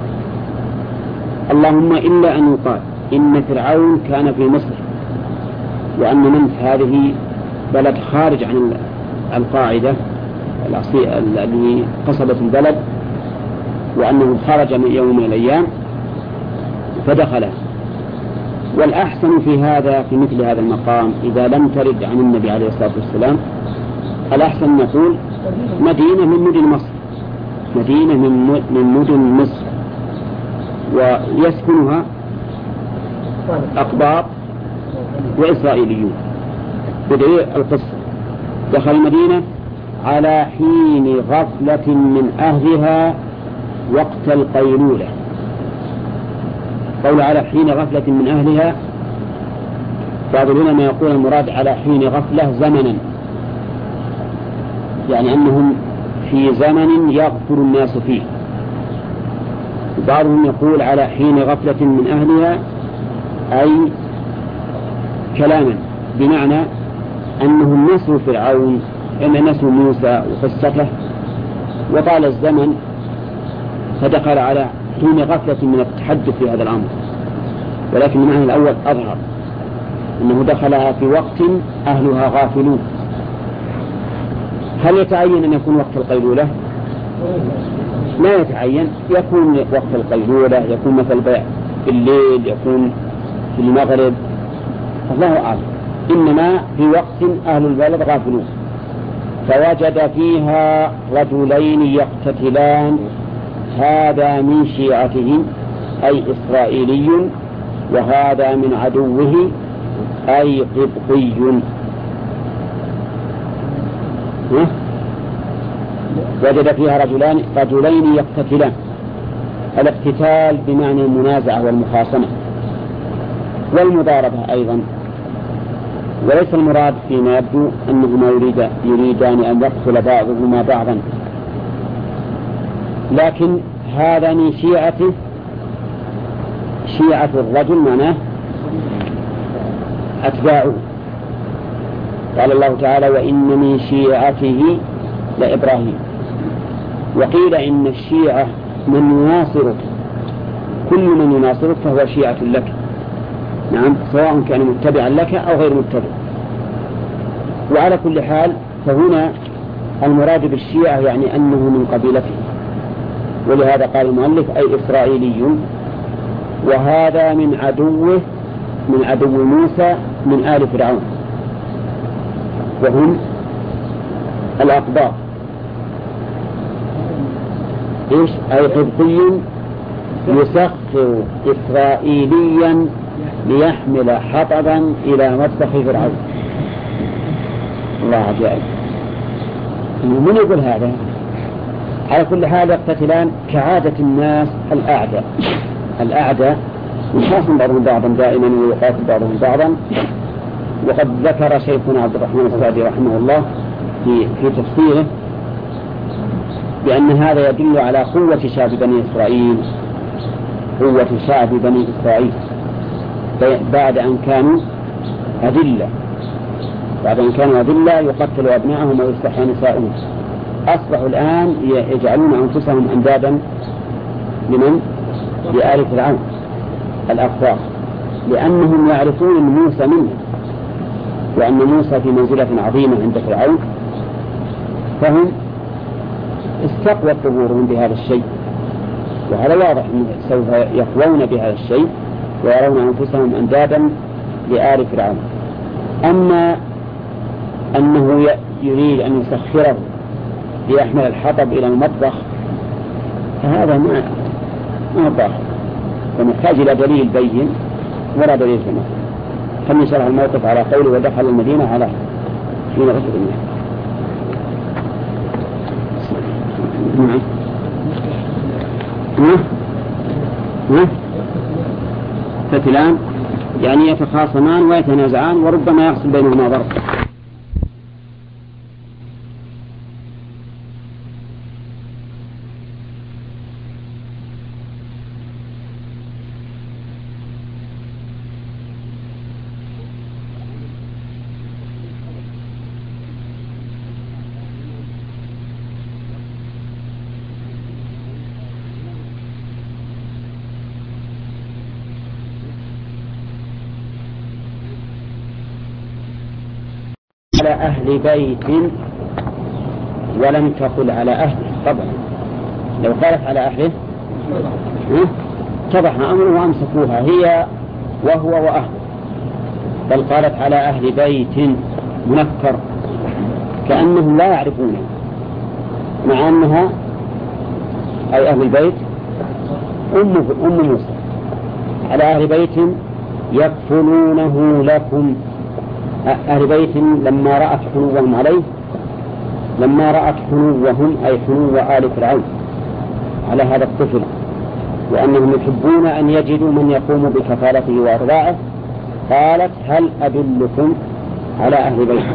اللهم إلا أن يقال إن فرعون كان في مصر، وأن منف هذه بلد خارج عن القاعدة التي قصبت البلد، وأنه خرج من يوم من الأيام فدخله. والأحسن في هذا في مثل هذا المقام إذا لم ترد عن النبي عليه الصلاة والسلام، الأحسن نقول مدينة من مدن مصر، مدينة من مدن مصر، ويسكنها أقباط وإسرائيليون. بدأ القصة دخل المدينة على حين غفلة من أهلها وقت القيلولة. قول على حين غفلة من أهلها، بعض العلماء يقول المراد على حين غفلة زمنا، يعني أنهم في زمن يغفل الناس فيه. بعضهم يقول على حين غفلة من أهلها أي كلاما، بمعنى أنهم نسوا فرعون أن نسوا موسى وقصته وطال الزمن فدخل على حين غفلة من التحدث في هذا الأمر. ولكن المعنى الأول أظهر أنه دخلها في وقت أهلها غافلون. هل يتعين أن يكون وقت القيلولة؟ لا يتعين، يكون وقت القيلولة، يكون مثل بيع في الليل، يكون في المغرب، الله أعلم. إنما في وقت أهل البلد غافلون. فوجد فيها رجلين يقتتلان، هذا من شيعته أي إسرائيلي، وهذا من عدوه أي قبطي. وجد فيها رجلان رجلين يقتتلان. الاقتتال بمعنى المنازعة والمخاصمة والمضاربة أيضا، وليس المراد فيما يبدو أنهما يريد يريدان أن يقتل بعضهما بعضا، لكن هذا من شيعته. شيعة الرجل معناه أتباعه. قال الله تعالى: وإن من شيعته لإبراهيم. وقيل إن الشيعة من يناصرك، كل من يناصرك فهو شيعة لك، نعم، سواء كان متبعا لك أو غير متبع. وعلى كل حال فهنا المراد بالشيعة يعني أنه من قبيلته، ولهذا قال المؤلف أي إسرائيلي. وهذا من عدوه، من عدو موسى من آل فرعون، وهم الأقباط. إيش؟ أي قبطي يسخر إسرائيليا ليحمل حطبا إلى مطبخ فرعون. الله عجائب، من يقول هذا؟ على كل حال يقتتلان كعادة الناس الأعداء. الأعداء يخاصم بعضهم بعضا دائما ويقاتل بعضهم بعضا. وقد ذكر شيخنا عبد الرحمن السعدي رحمه الله في في تفسيره بأن هذا يدل على قوة شعب بني إسرائيل، قوة شعب بني إسرائيل بعد أن كانوا أذلة، بعد أن كانوا أذلة يقتل أبنائهم ويستحيى نساءهم، أصبحوا الآن يجعلون أنفسهم أندادا لمن؟ لآل فرعون الأخطار، لأنهم يعرفون أن موسى منهم، وأن موسى في منزلة عظيمة عند فرعون، فهم استقوت ظهورهم بهذا الشيء. وهذا واضح أنه سوف يقوون بهذا الشيء ويرون أنفسهم أندادا لآل فرعون. أما أنه يريد أن يسخره ليحمل الحطب إلى المطبخ فهذا ما ما ظاهر، فنحتاج إلى دليل بين ولا دليل كما. خلنا نشرح الموقف على قوله: ودخل المدينة على حين غسل المياه. نعم نعم فتلان يعني يتخاصمان ويتنازعان وربما يحصل بينهما ضرب. على أهل بيت ولم تقل على أهله. طبعا لو قالت على أهله اتضح أمره وأمسكوها هي وهو وأهله، بل قالت على أهل بيت منكر كأنهم لا يعرفونه، مع أنها أي أهل البيت أم أم موسى. على أهل بيت يكفلونه لكم. أهل بيت لما رأت حنوهم عليه، لما رأت حنوهم أي حنو آل فرعون على هذا الطفل، وأنهم يحبون أن يجدوا من يقوم بكفالته وإرضاعه، قالت: هل أدلكم على أهل بيت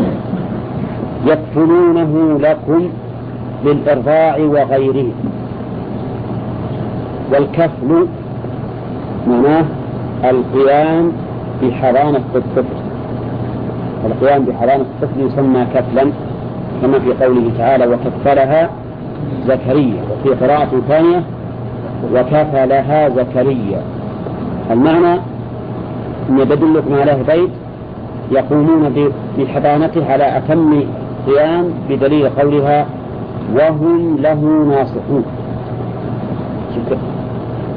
يكفلونه لكم للإرضاع وغيره. والكفل معناه القيام بحضانة الطفل، القيام بحضانة الطفل يسمى كفلا، كما في قوله تعالى: وكفلها زكريا، وفي قراءة ثانية: وكفلها زكريا. المعنى أن يدلكم على أهل بيت يقومون بحضانته على أتم قيام، بدليل قولها: وهم له ناصحون.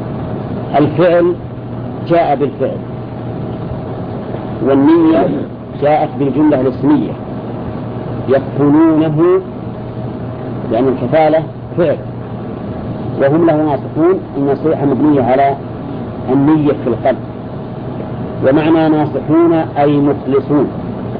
الفعل جاء بالفعل، والنية جاءت بالجملة الاسمية يكفلونه، لأن الكفالة فعل وهم له ناصحون، النصيحة مبنية على النية في القلب. ومعنى ناصحون أي مخلصون،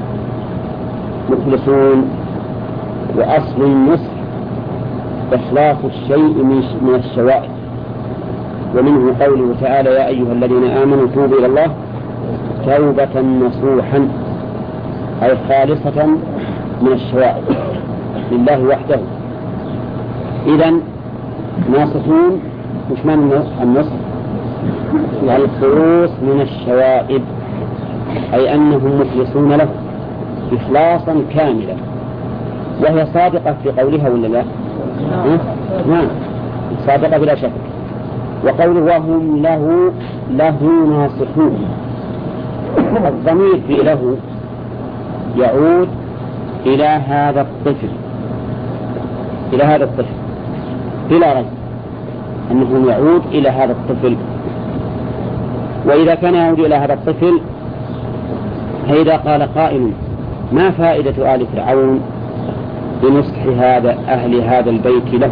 مخلصون. وأصل النصح إخلاص الشيء من الشوائب، ومنه قوله تعالى يا أيها الذين آمنوا توبوا إلى الله توبة نصوحا، أي خالصة من الشوائب لله وحده. إذن ناصحون مش معنى النصح الخلوص من الشوائب، أي أنهم مخلصون له إخلاصا كاملا، وهي صادقة في قولها ولا لا؟ نعم صادقة بلا شك. وقوله وهم له له ناصحون، الضمير في له يعود إلى هذا الطفل، إلى هذا الطفل بلا ريب أنه يعود إلى هذا الطفل. وإذا كان يعود إلى هذا الطفل، فإذا قال قائل ما فائدة آل فرعون بنصح هذا أهل هذا البيت له؟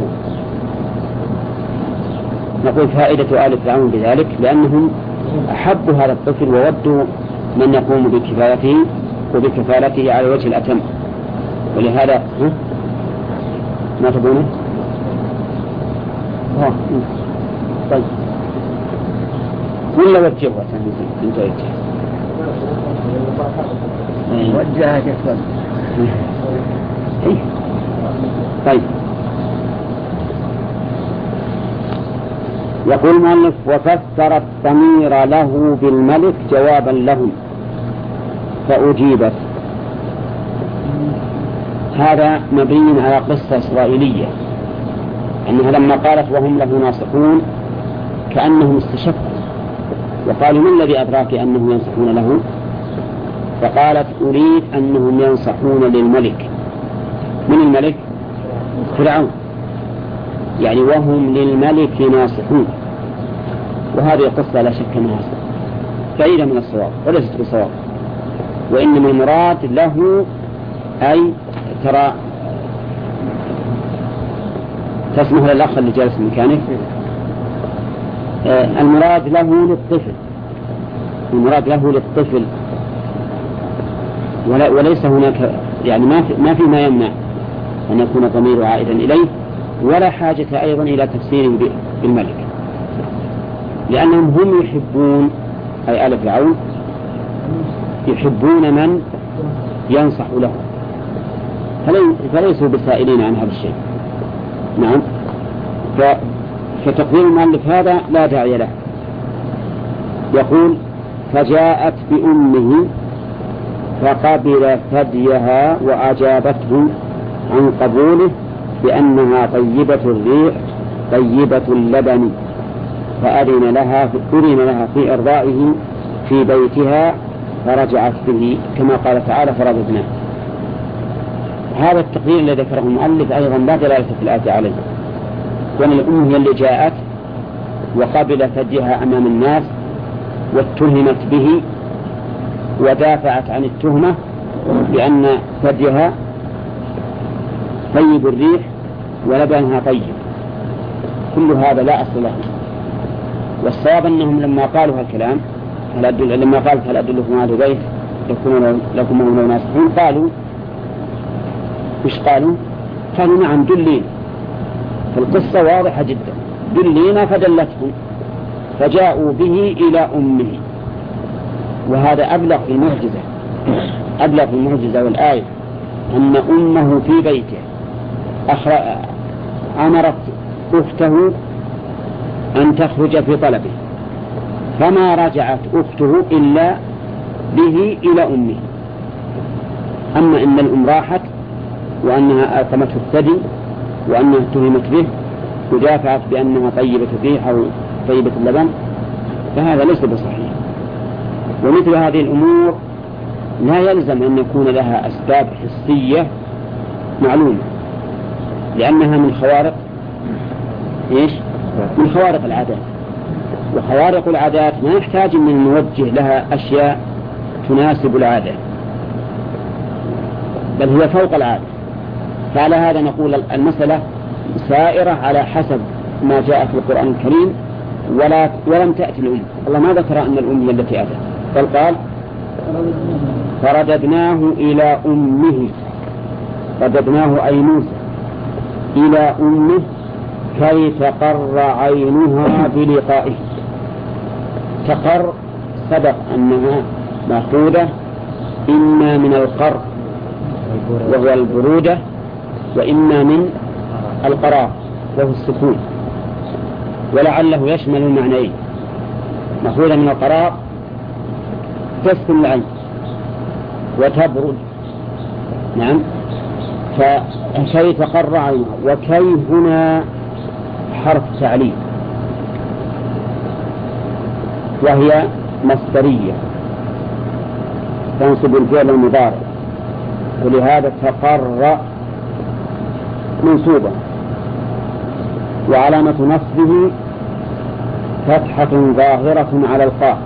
نقول فائدة آل فرعون بذلك لأنهم أحبوا هذا الطفل وودوا من يقوم بكفايته وبكفالته على وجه الأتم. ولهذا ما تقولون؟ طيب ولا وجهه انت وجه وجهك يا طيب. يقول المؤلف وفسر الضمير له بالملك جوابا لهم فأجيبت. هذا مبني على قصة إسرائيلية أنها لما قالت وهم له ناصحون كأنهم استشفوا وقالوا من الذي أدراك أنهم ينصحون له؟ فقالت أريد أنهم ينصحون للملك. من الملك؟ فرعون، يعني وهم للملك ناصحون. وهذه القصة لا شك أنها بعيدة من الصواب وليست بصواب، وإنما المراد له أي ترى تسمح للأخ اللي جالس مكانك، آه المراد له للطفل، المراد له للطفل ولا وليس هناك يعني ما في ما في ما يمنع أن يكون الضمير عائدا إليه، ولا حاجة أيضا إلى تفسير بالملك، لأنهم هم يحبون أي آل فرعون يحبون من ينصح له، فليسوا بسائلين عن هذا الشيء. نعم. فتقدير المؤلف هذا لا داعي له. يقول فجاءت بأمه فقبل ثديها وأجابته عن قبوله بأنها طيبة الريح طيبة اللبن، فأذن لها أذن لها في إرضائه في بيتها فرجعت به كما قال تعالى فرددناه. هذا التقدير الذي ذكره المؤلف أيضا لا دلالة في الآية عليه، وأن الأم هي اللي جاءت وقبل ثديها أمام الناس واتهمت به ودافعت عن التهمة بأن ثديها طيب الريح ولبنها طيب. كل هذا لا أصل له، والصواب أنهم لما قالوا هالكلام لما قالت هل أدلكم على بيت يكون لكم مولى ناصحون قالوا مش قالوا قالوا نعم دلين. فالقصة واضحة جدا، دلينا فدلتهم فجاءوا به إلى أمه. وهذا أبلغ في المعجزة، أبلغ في المعجزة والآية أن أمه في بيته أمرت أخته أن تخرج في طلبه، فما رجعت أخته إلا به إلى أمه. أما إن الأم راحت وأنها آثمته الثدي وأنها اتهمت به ودافعت بأنها طيبة الريح أو طيبة اللبن، فهذا ليس بصحيح. ومثل هذه الأمور لا يلزم أن يكون لها أسباب حسية معلومة، لأنها من خوارق إيش؟ من خوارق العادات، وخوارق العادات ما يحتاج من نوجه لها أشياء تناسب العادة، بل هي فوق العادة. فعلى هذا نقول المسألة سائرة على حسب ما جاء في القرآن الكريم، ولا ولم تأتي الأم. الله ما ذكر أن الأم هي التي أتت، بل قال فرددناه إلى أمه، رددناه أي موسى إلى أمه كي تقر عينها بلقائه. تقر سبق أنها مأخوذة إما من القر وهو البرودة، وإما من القرار وهو السكون، ولعله يشمل المعنيين. مأخوذة من القرار تسكن العين وتبرد، نعم، فكي تقر عينها. وكي هنا حرف تعليل، وهي مصدرية تنصب الفعل المضارع، ولهذا تقر منصوبة، وعلامة نصبه فتحة ظاهرة على القاف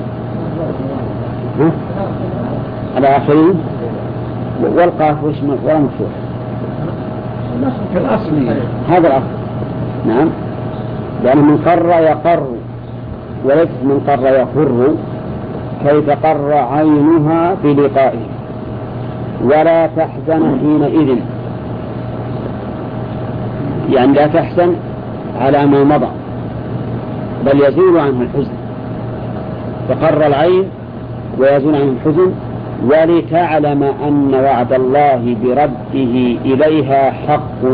على آخره، والقاف ولا مفتوح في الأصل هذا الأصل، نعم، لأن من قر يقر وليس من قر يقر. كي تقر عينها بلقائه ولا تحزن حينئذ، يعني لا تحزن على ما مضى بل يزول عنه الحزن. تقر العين ويزول عنه الحزن. ولتعلم أن وعد الله برده إليها حق.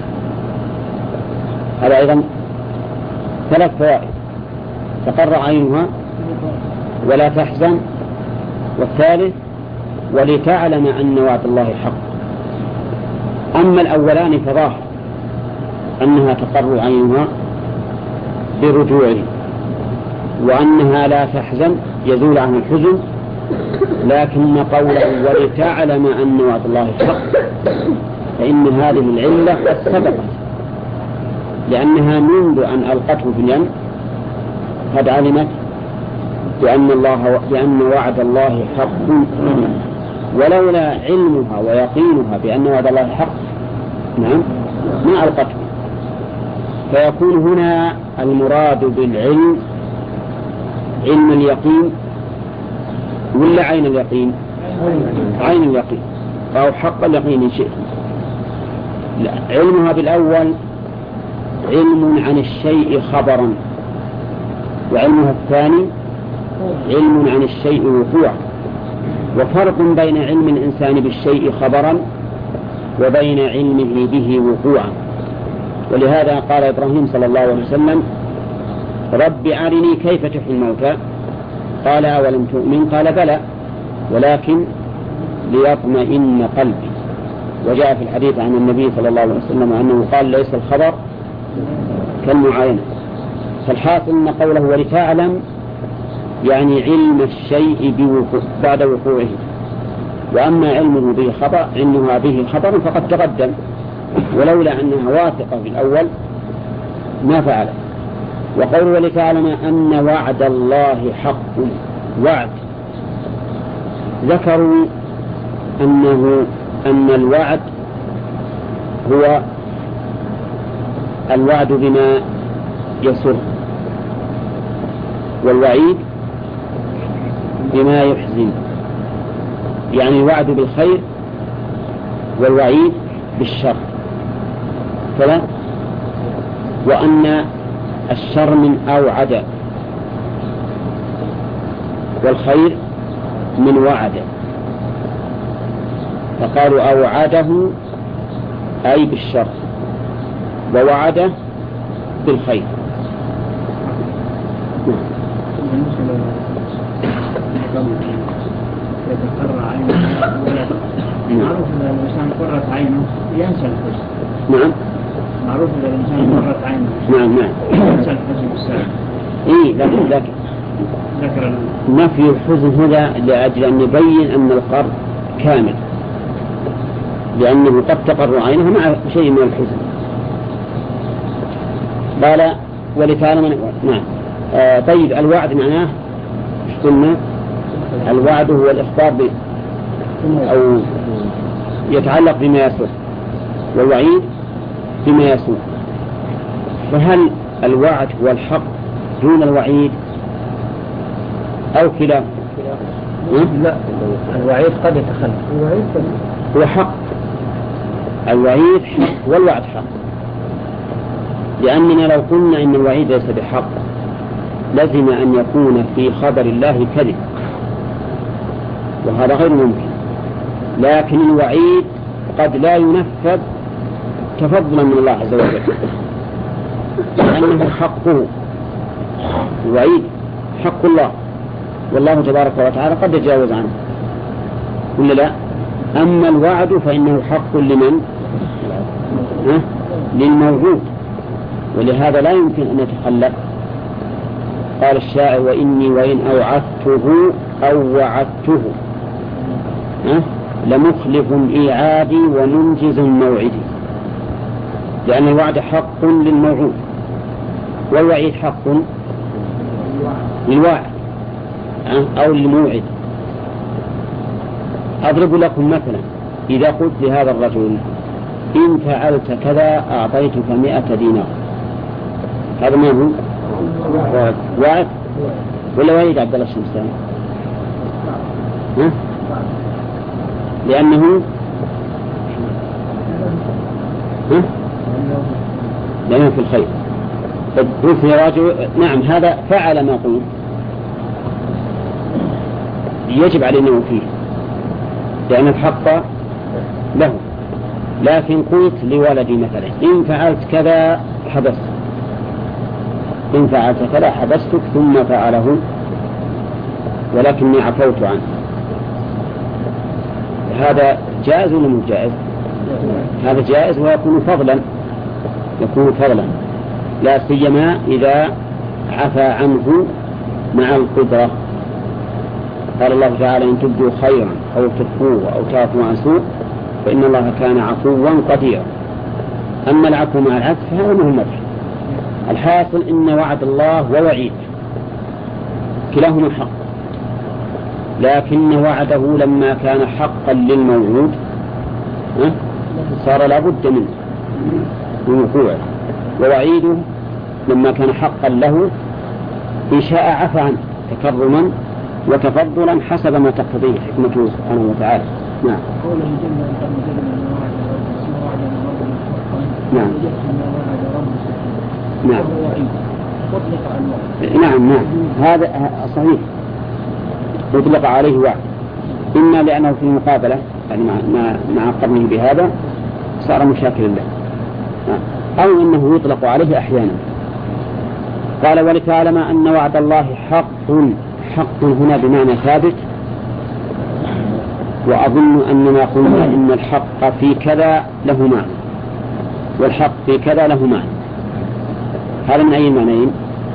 هذا أيضا ثلاث فوائد: تقر عينها ولا تحزن، والثالث ولتعلم أن وعد الله حق. أما الأولان فظاهر أنها تقر عينها برجوعه، وأنها لا تحزن يزول عنها الحزن، لكن قوله ولتعلم أن وعد الله حق فإن هذه العلة قد سبقت، لأنها منذ أن ألقته في اليم قد علمت بأن, الله بأن وعد الله حق، ولولا علمها ويقينها بأن وعد الله حق نعم ما ألقته. فيكون هنا المراد بالعلم علم اليقين ولا عين اليقين؟ عين اليقين أو حق اليقين إن شئت. علمها بالأول علم عن الشيء خبرا، وعلمها الثاني علم عن الشيء وقوعا. وفرق بين علم الإنسان بالشيء خبرا وبين علمه به وقوعا. ولهذا قال إبراهيم صلى الله عليه وسلم: رب أرني كيف تحيي الموتى، قال أولم تؤمن؟ قال بلى ولكن ليطمئن قلبي. وجاء في الحديث عن النبي صلى الله عليه وسلم أنه قال: ليس الخبر كالمعاينة. فالحاصل أن قوله ولتعلم يعني علم الشيء بوقوع بعد وقوعه، وأما علمه به خبر علمها به خبر فقد تقدم، ولولا أنها واثقة في الأول ما فعل. وقول ولتعلم أن وعد الله حق، وعد ذكروا أنه أن الوعد هو الوعد بما يسر، والوعيد بما يحزن، يعني الوعد بالخير والوعيد بالشر. فلا وأن الشر من أوعد والخير من وعد، فقالوا أوعده أي بالشر ووعده بالخير. يتقر عينه معروف إذا الإنسان قرت عينه ينسى الحزن. نعم معروف إذا الإنسان قرت عينه نعم نعم ينسى الحزن السابق. إيه لكن لكن ذكر نفي الحزن هذا لأجل أن يبين أن القر كامل، لأنه قد تقر عينه مع شيء من الحزن. قال ولتعلم نعم. آه طيب الوعد معناه ايش قلنا؟ الوعد هو الإخبار ب أو يتعلق بما يسوء والوعيد بما يسوء، فهل الوعد هو الحق دون الوعيد أو كلاهما؟ لا، الوعيد قد يتخلف. هو حق، الوعيد حق والوعد حق، لأننا لو قلنا إن الوعيد ليس بحق لازم أن يكون في خبر الله كذب، وهذا غير ممكن. لكن الوعيد قد لا ينفذ تفضلا من الله عز وجل، لأنه حقه. الوعيد حق الله، والله تبارك وتعالى قد يتجاوز عنه ولا لا؟ أما الوعد فإنه حق لمن؟ ها؟ للموجود، ولهذا لا يمكن أن يتخلف. قال الشاعر: وإني وإن أوعدته أو وعدته ها؟ لمخلف إيعادي ومنجز موعدي، لأن الوعد حق للموعود والوعيد حق للواعد أو للموعد. أضرب لكم مثلا: إذا قلت لهذا الرجل إن فعلت كذا أعطيتك مئة دينار، هذا ما هو؟ وعد ولا وعيد عبد الله الشمساني؟ ها؟ لأنه ها؟ لأنه في الخير. قلت يا رجل نعم هذا فعل ما قلت، يجب علينا فيه لأن الحق له. لكن قلت لولدي مثلا إن فعلت كذا حبست، إن فعلت كذا حبستك، ثم فعله ولكني عفوت عنه، هذا جائز ولا مو جائز؟ هذا جائز ويكون فضلا، يكون فضلا لا سيما إذا عفى عنه مع القدرة. قال الله تعالى: إن تبدوا خيرا أو تخفوه أو تعفوا عن سوء فإن الله كان عفوا قديرا. أما العفو مع العفو فهذا مهم. الحاصل إن وعد الله ووعيد كلاهما حق، لكن وعده لما كان حقا للموعود صار لا بد منه من وقوعه، ووعيده لما كان حقا له إن شاء عفى عنه تكرما وتفضلا حسب ما تقتضيه حكمته سبحانه وتعالى. نعم. نعم. نعم. نعم نعم هذا صحيح، يطلق عليه وعد، إما لأنه في المقابلة يعني مع مع قرنه بهذا صار مشاكلا له، أو إنه يطلق عليه أحيانا. قال: ولتعلم أن وعد الله حق. حق هنا بمعنى ثابت، وأظن أننا قلنا إن الحق في كذا له معنى والحق في كذا له معنى. هذا من أي معنيين؟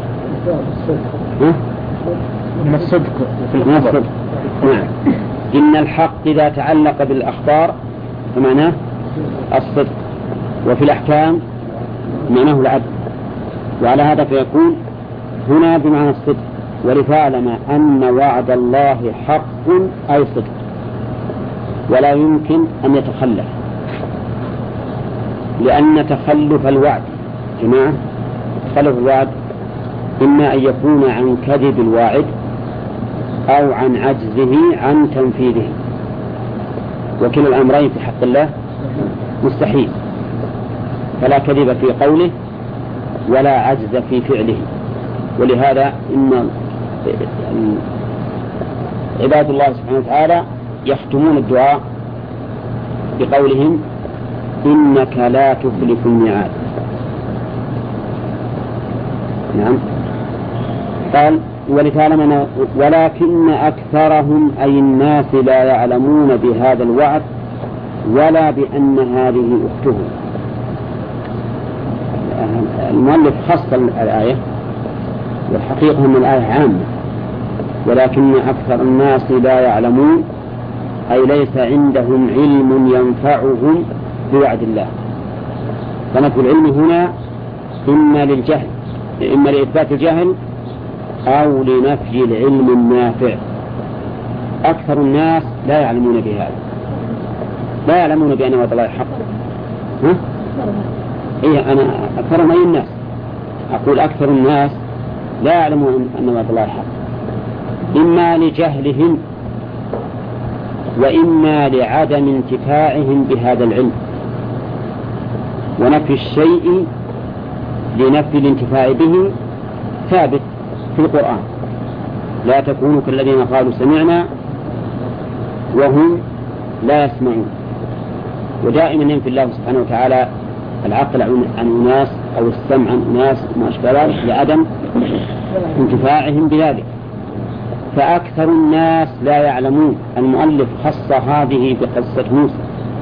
من الصدق. من الصدق. نعم. إن الحق إذا تعلق بالأخبار فمعناه الصدق، وفي الأحكام معناه العدل، وعلى هذا فيكون هنا بمعنى الصدق. ولتعلم أن وعد الله حق أي صدق، ولا يمكن أن يتخلف، لأن تخلف الوعد جماعة تخلف الوعد إما أن يكون عن كذب الواعد أو عن عجزه عن تنفيذه، وكلا الأمرين في حق الله مستحيل، فلا كذب في قوله ولا عجز في فعله. ولهذا إن عباد الله سبحانه وتعالى يختمون الدعاء بقولهم: إنك لا تخلف الميعاد. نعم. قال: ولتعلم ولكن أكثرهم أي الناس لا يعلمون بهذا الوعد ولا بأن هذه أخته. المؤلف خص الآية، والحقيقة أن الآية عامة، ولكن أكثر الناس لا يعلمون أي ليس عندهم علم ينفعهم بوعد الله. فنفي العلم هنا إما للجهل، إما لإثبات الجهل أو لنفي العلم النافع. أكثر الناس لا يعلمون بهذا، لا يعلمون بأن وعد الله حق. ها؟ إيه أنا أكثر أي الناس أقول أكثر الناس لا يعلمون أن وعد الله حق، إما لجهلهم وإما لعدم انتفاعهم بهذا العلم. ونفي الشيء لنفي الانتفاع به ثابت في القرآن: لا تكونوا كالذين قالوا سمعنا وهم لا يسمعون. ودائما ينفي الله سبحانه وتعالى العقل عن أناس أو السمع عن أناس وما أشبه ذلك لعدم انتفاعهم بذلك. فأكثر الناس لا يعلمون. المؤلف خص هذه بقصة موسى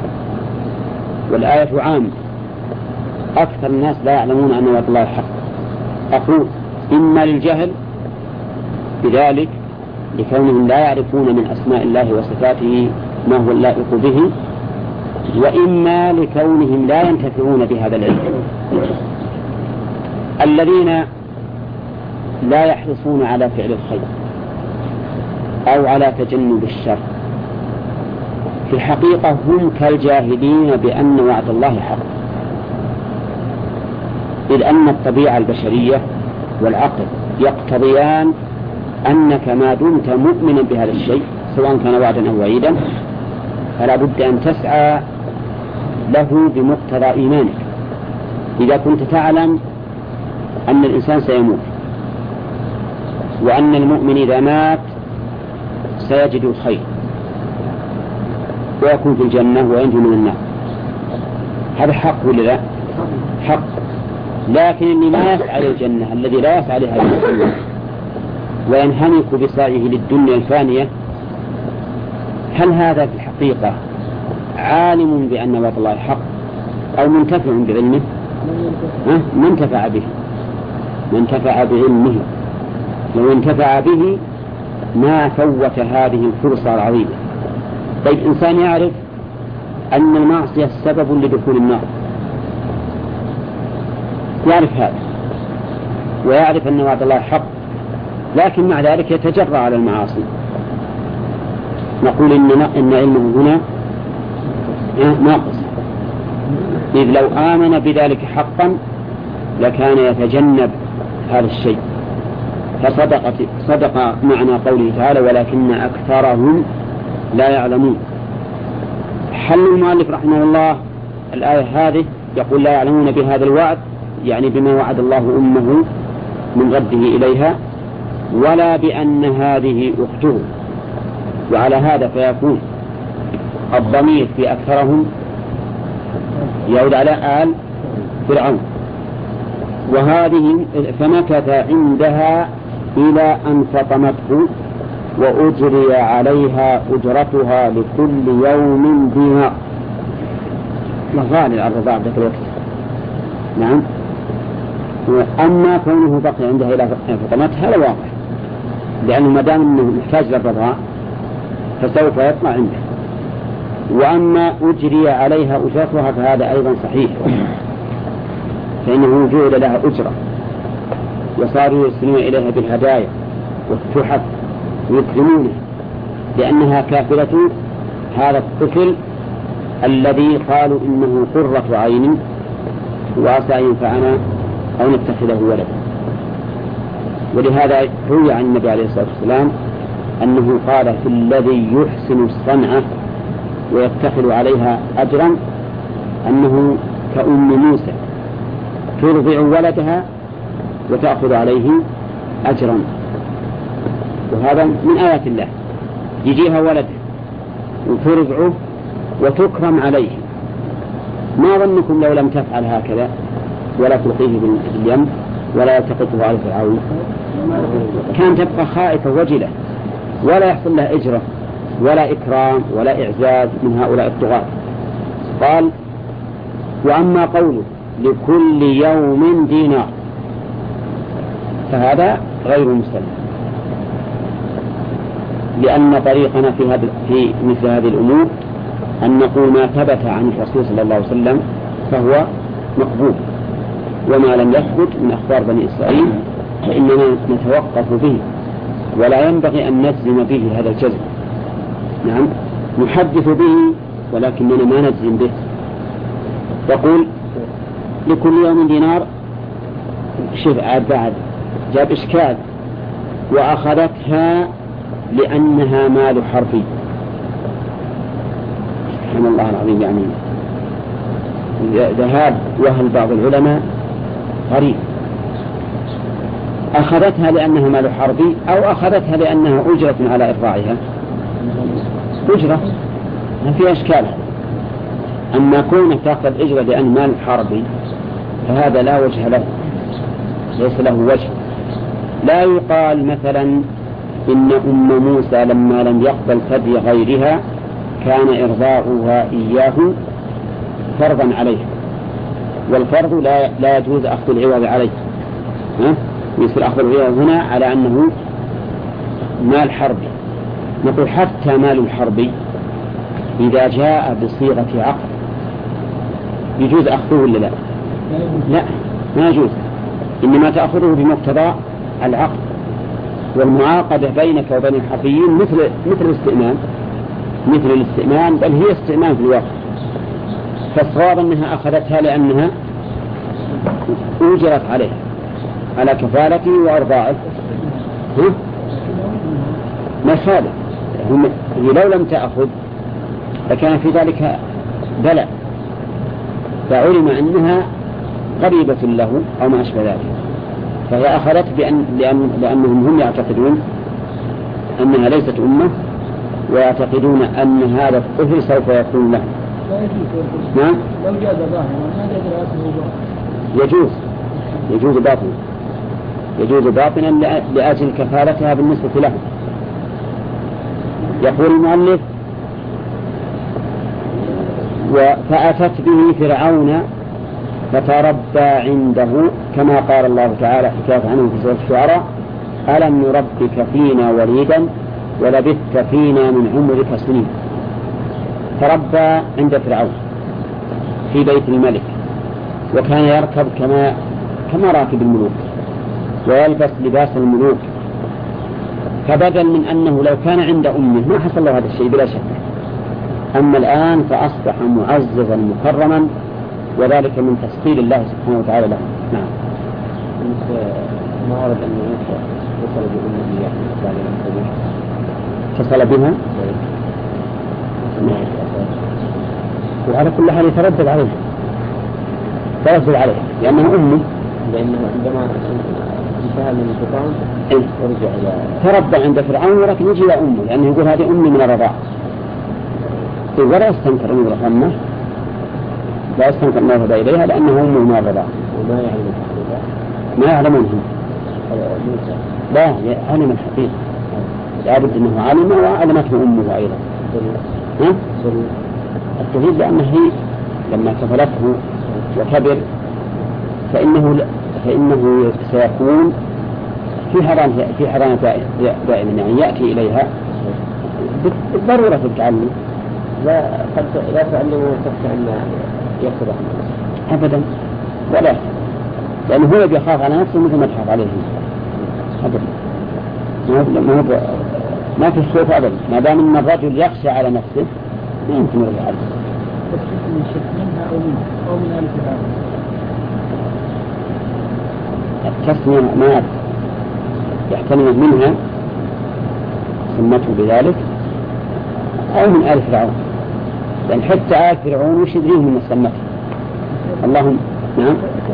والآية عامة. أكثر الناس لا يعلمون أن وعد الله حق. أقول إما للجهل بذلك لكونهم لا يعرفون من أسماء الله وصفاته ما هو اللائق به، وإما لكونهم لا ينتفعون بهذا العلم. الذين لا يحرصون على فعل الخير أو على تجنب الشر في الحقيقة هم كالجاهلين بأن وعد الله حق، إذ أن الطبيعة البشرية والعقل يقتضيان أنك ما دمت مؤمنا بهذا الشيء سواء كان وعدا أو وعيدا فلا بد أن تسعى له بمقتضى إيمانك. إذا كنت تعلم أن الإنسان سيموت وأن المؤمن إذا مات سيجد الخير ويكون في الجنة وينجو من النار، هذا حق ولا لا؟ حق. لكن اللي ما يسعى للجنة، الذي لا يسعى لها بالسنة وينهمك بسعيه للدنيا الفانية، هل هذا في الحقيقة عالم بأن وعد الله حق أو منتفع بعلمه؟ ها؟ من انتفع به، من انتفع بعلمه. لو انتفع به ما فوت هذه الفرصة العظيمة. طيب إنسان يعرف أن المعصية سبب لدخول النار، يعرف هذا ويعرف أن وعد الله حق، لكن مع ذلك يتجرأ على المعاصي. نقول إن إن علمه هنا ناقص، إذ لو آمن بذلك حقا لكان يتجنب هذا الشيء. فصدق صدق معنى قوله تعالى: ولكن أكثرهم لا يعلمون. حل المؤلف رحمه الله الآية هذه يقول: لا يعلمون بهذا الوعد، يعني بما وعد الله أمه من رده إليها، ولا بأن هذه أخته. وعلى هذا فيكون الضمير في أكثرهم يعود على آل فرعون. وهذه فمكث عندها إلى أن فطمته وأجري عليها أجرتها لكل يوم دينار. وغالي الرضاع ذاك الوقت. نعم. أما كونه بقي عندها إلى فطمتها هذا واضح، لأنه ما دام أنه محتاج للرضاع فسوف يطمع عنده. وأما أجري عليها أجرتها فهذا أيضا صحيح، فإنه جعل لها أجرة وصاروا يرسلون إليها بالهدايا والتحف ويكرمونها، لأنها كافلة هذا الطفل الذي قالوا إنه قرة عين وعسى أن ينفعنا أو نتخذه ولدا. ولهذا روي عن النبي عليه الصلاة والسلام أنه قال: في الذي يحسن الصنعة ويتخذ عليها أجرا أنه كأم موسى ترضع ولدها وتأخذ عليه أجرا. وهذا من آيات الله، يجيها ولد وترضعه وتكرم عليه. ما ظنكم لو لم تفعل هكذا ولا تلقيه باليم ولا يلتقطه على فرعون؟ كان تبقى خائفة وجلة ولا يحصل لها أجرة ولا إكرام ولا إعزاز من هؤلاء الطغاة. قال: وأما قوله لكل يوم دينار فهذا غير مستلزم، لأن طريقنا في هذا في مثل هذه الأمور أن نقول ما ثبت عن الرسول صلى الله عليه وسلم فهو مقبول، وما لم يثبت من أخبار بني إسرائيل فإننا نتوقف به، ولا ينبغي أن نجزم به هذا الجزم. نعم، نحدث به ولكننا ما نجزم به. يقول لكل يوم دينار. شوف عاد بعد جاب إشكال، وأخذتها لأنها مال حرفي. سبحان الله العظيم، يعني ذهاب وهل بعض العلماء غريب. أخذتها لأنها مال حربي أو أخذتها لأنها أجرة على إرضاعها؟ أجرة، ما في أشكال. أما كونك تأخذ أجرة لأن مال حربي فهذا لا وجه له، ليس له وجه. لا يقال مثلا إن أم موسى لما لم يقبل ثدي غيرها كان إرضاعها إياه فرضا عليه، والفرض لا, لا يجوز أخذ العوض عليه. ها؟ يصير أخذ العوض هنا على أنه مال حربي. نقول حتى مال الحربي إذا جاء بصيغة عقد يجوز أخذه ولا لا؟ لا، ما يجوز. إنما تأخذه بمقتضى العقد، والمعاقدة بينك وبين الحربيين مثل مثل الاستئمان، مثل الاستئمان، بل هي استئمان في الواقع. فالصواب أنها أخذتها لأنها أجرت عليه على كفالته وأرضاعه. ها؟ ما خالف، لو لم تأخذ لكان في ذلك بلاء، فعلم أنها قريبة له أو ما أشبه ذلك، فهي أخذت بأن لأن لأنهم هم يعتقدون أنها ليست أمة، ويعتقدون أن هذا الطفل سوف يكون له. نعم، يجوز يجوز باطنا يجوز باطنا لأجل كفالتها بالنسبة له. يقول المؤلف فأتت به فرعون فتربى عنده، كما قال الله تعالى حكاية عنه في سورة الشعراء: ألم نربك فينا وليدا ولبثت فينا من عمرك سنين. تربى عند فرعون في بيت الملك، وكان يركب كما كما راكب الملوك ويلبس لباس الملوك، فبدل من أنه لو كان عند أمه ما حصل له هذا الشيء بلا شك. أما الآن فأصبح معززا مكرما، وذلك من تسخير الله سبحانه وتعالى له. نعم. ما ورد أن موسى وصل بأمه بعد أن اتصل بها، وعلى كل حال يتردد عليها تردد عليها لأنها أمه، لأنه عندما انتهى من الفطام ورجع إلى تربى عند فرعون، ولكن يجي إلى أمه لأنه يقول هذه أمي من الرضاع، ولا يستنكر أن يدرك أمه، لا يستنكر أن يذهب إليها لأنه أمه من الرضاع. وما يعلم ما يعلمونه لا علم الحقيقة، لابد أنه علم وعلمته أمه أيضا. ها؟ التوحيد لأنه لما كفلته وكبر فإنه فإنه سيكون في حرام في حرام دائما، يعني يأتي إليها بالضرورة في التعلم. لا قد لا تعلم وتخشى أن يقرأ أبدا، ولا لأنه هو بيخاف على نفسه مثل ما تخاف عليه أبدا. ما هو ما في خوف أبدا، ما دام أن الرجل يخشى على نفسه ما يمكن يرجع عليه. من شك منها أو من أو من ألف هذا التسمية ما يحتمل منها سمته بذلك أو من آل فرعون، لأن حتى آل فرعون وش يدريهم من سمته. اللهم نعم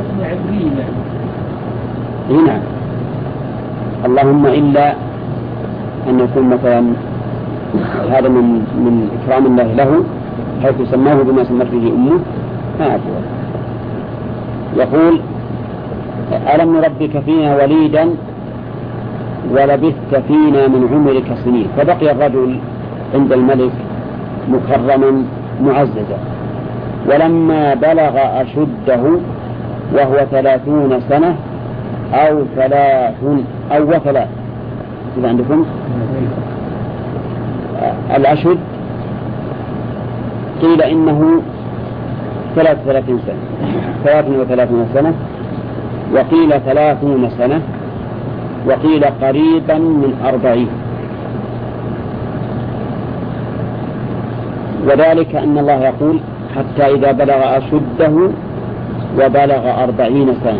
إيه نعم، اللهم إلا أن يكون مثلا هذا من من إكرام الله له حيث سماه بما سمت به أمه ما أدري. يقول: ألم نربك فينا وليدا ولبثت فينا من عمرك سنين. فبقي الرجل عند الملك مكرما معززا، ولما بلغ أشده وهو ثلاثون سنة أو ثلاث أو ثلاث، إذا عندكم الأشد قيل إنه ثلاث ثلاثين سنة ثلاث وثلاثون سنة، وقيل ثلاثون سنة، وقيل قريبا من أربعين. وذلك أن الله يقول حتى إذا بلغ أشده وبلغ أربعين سنة،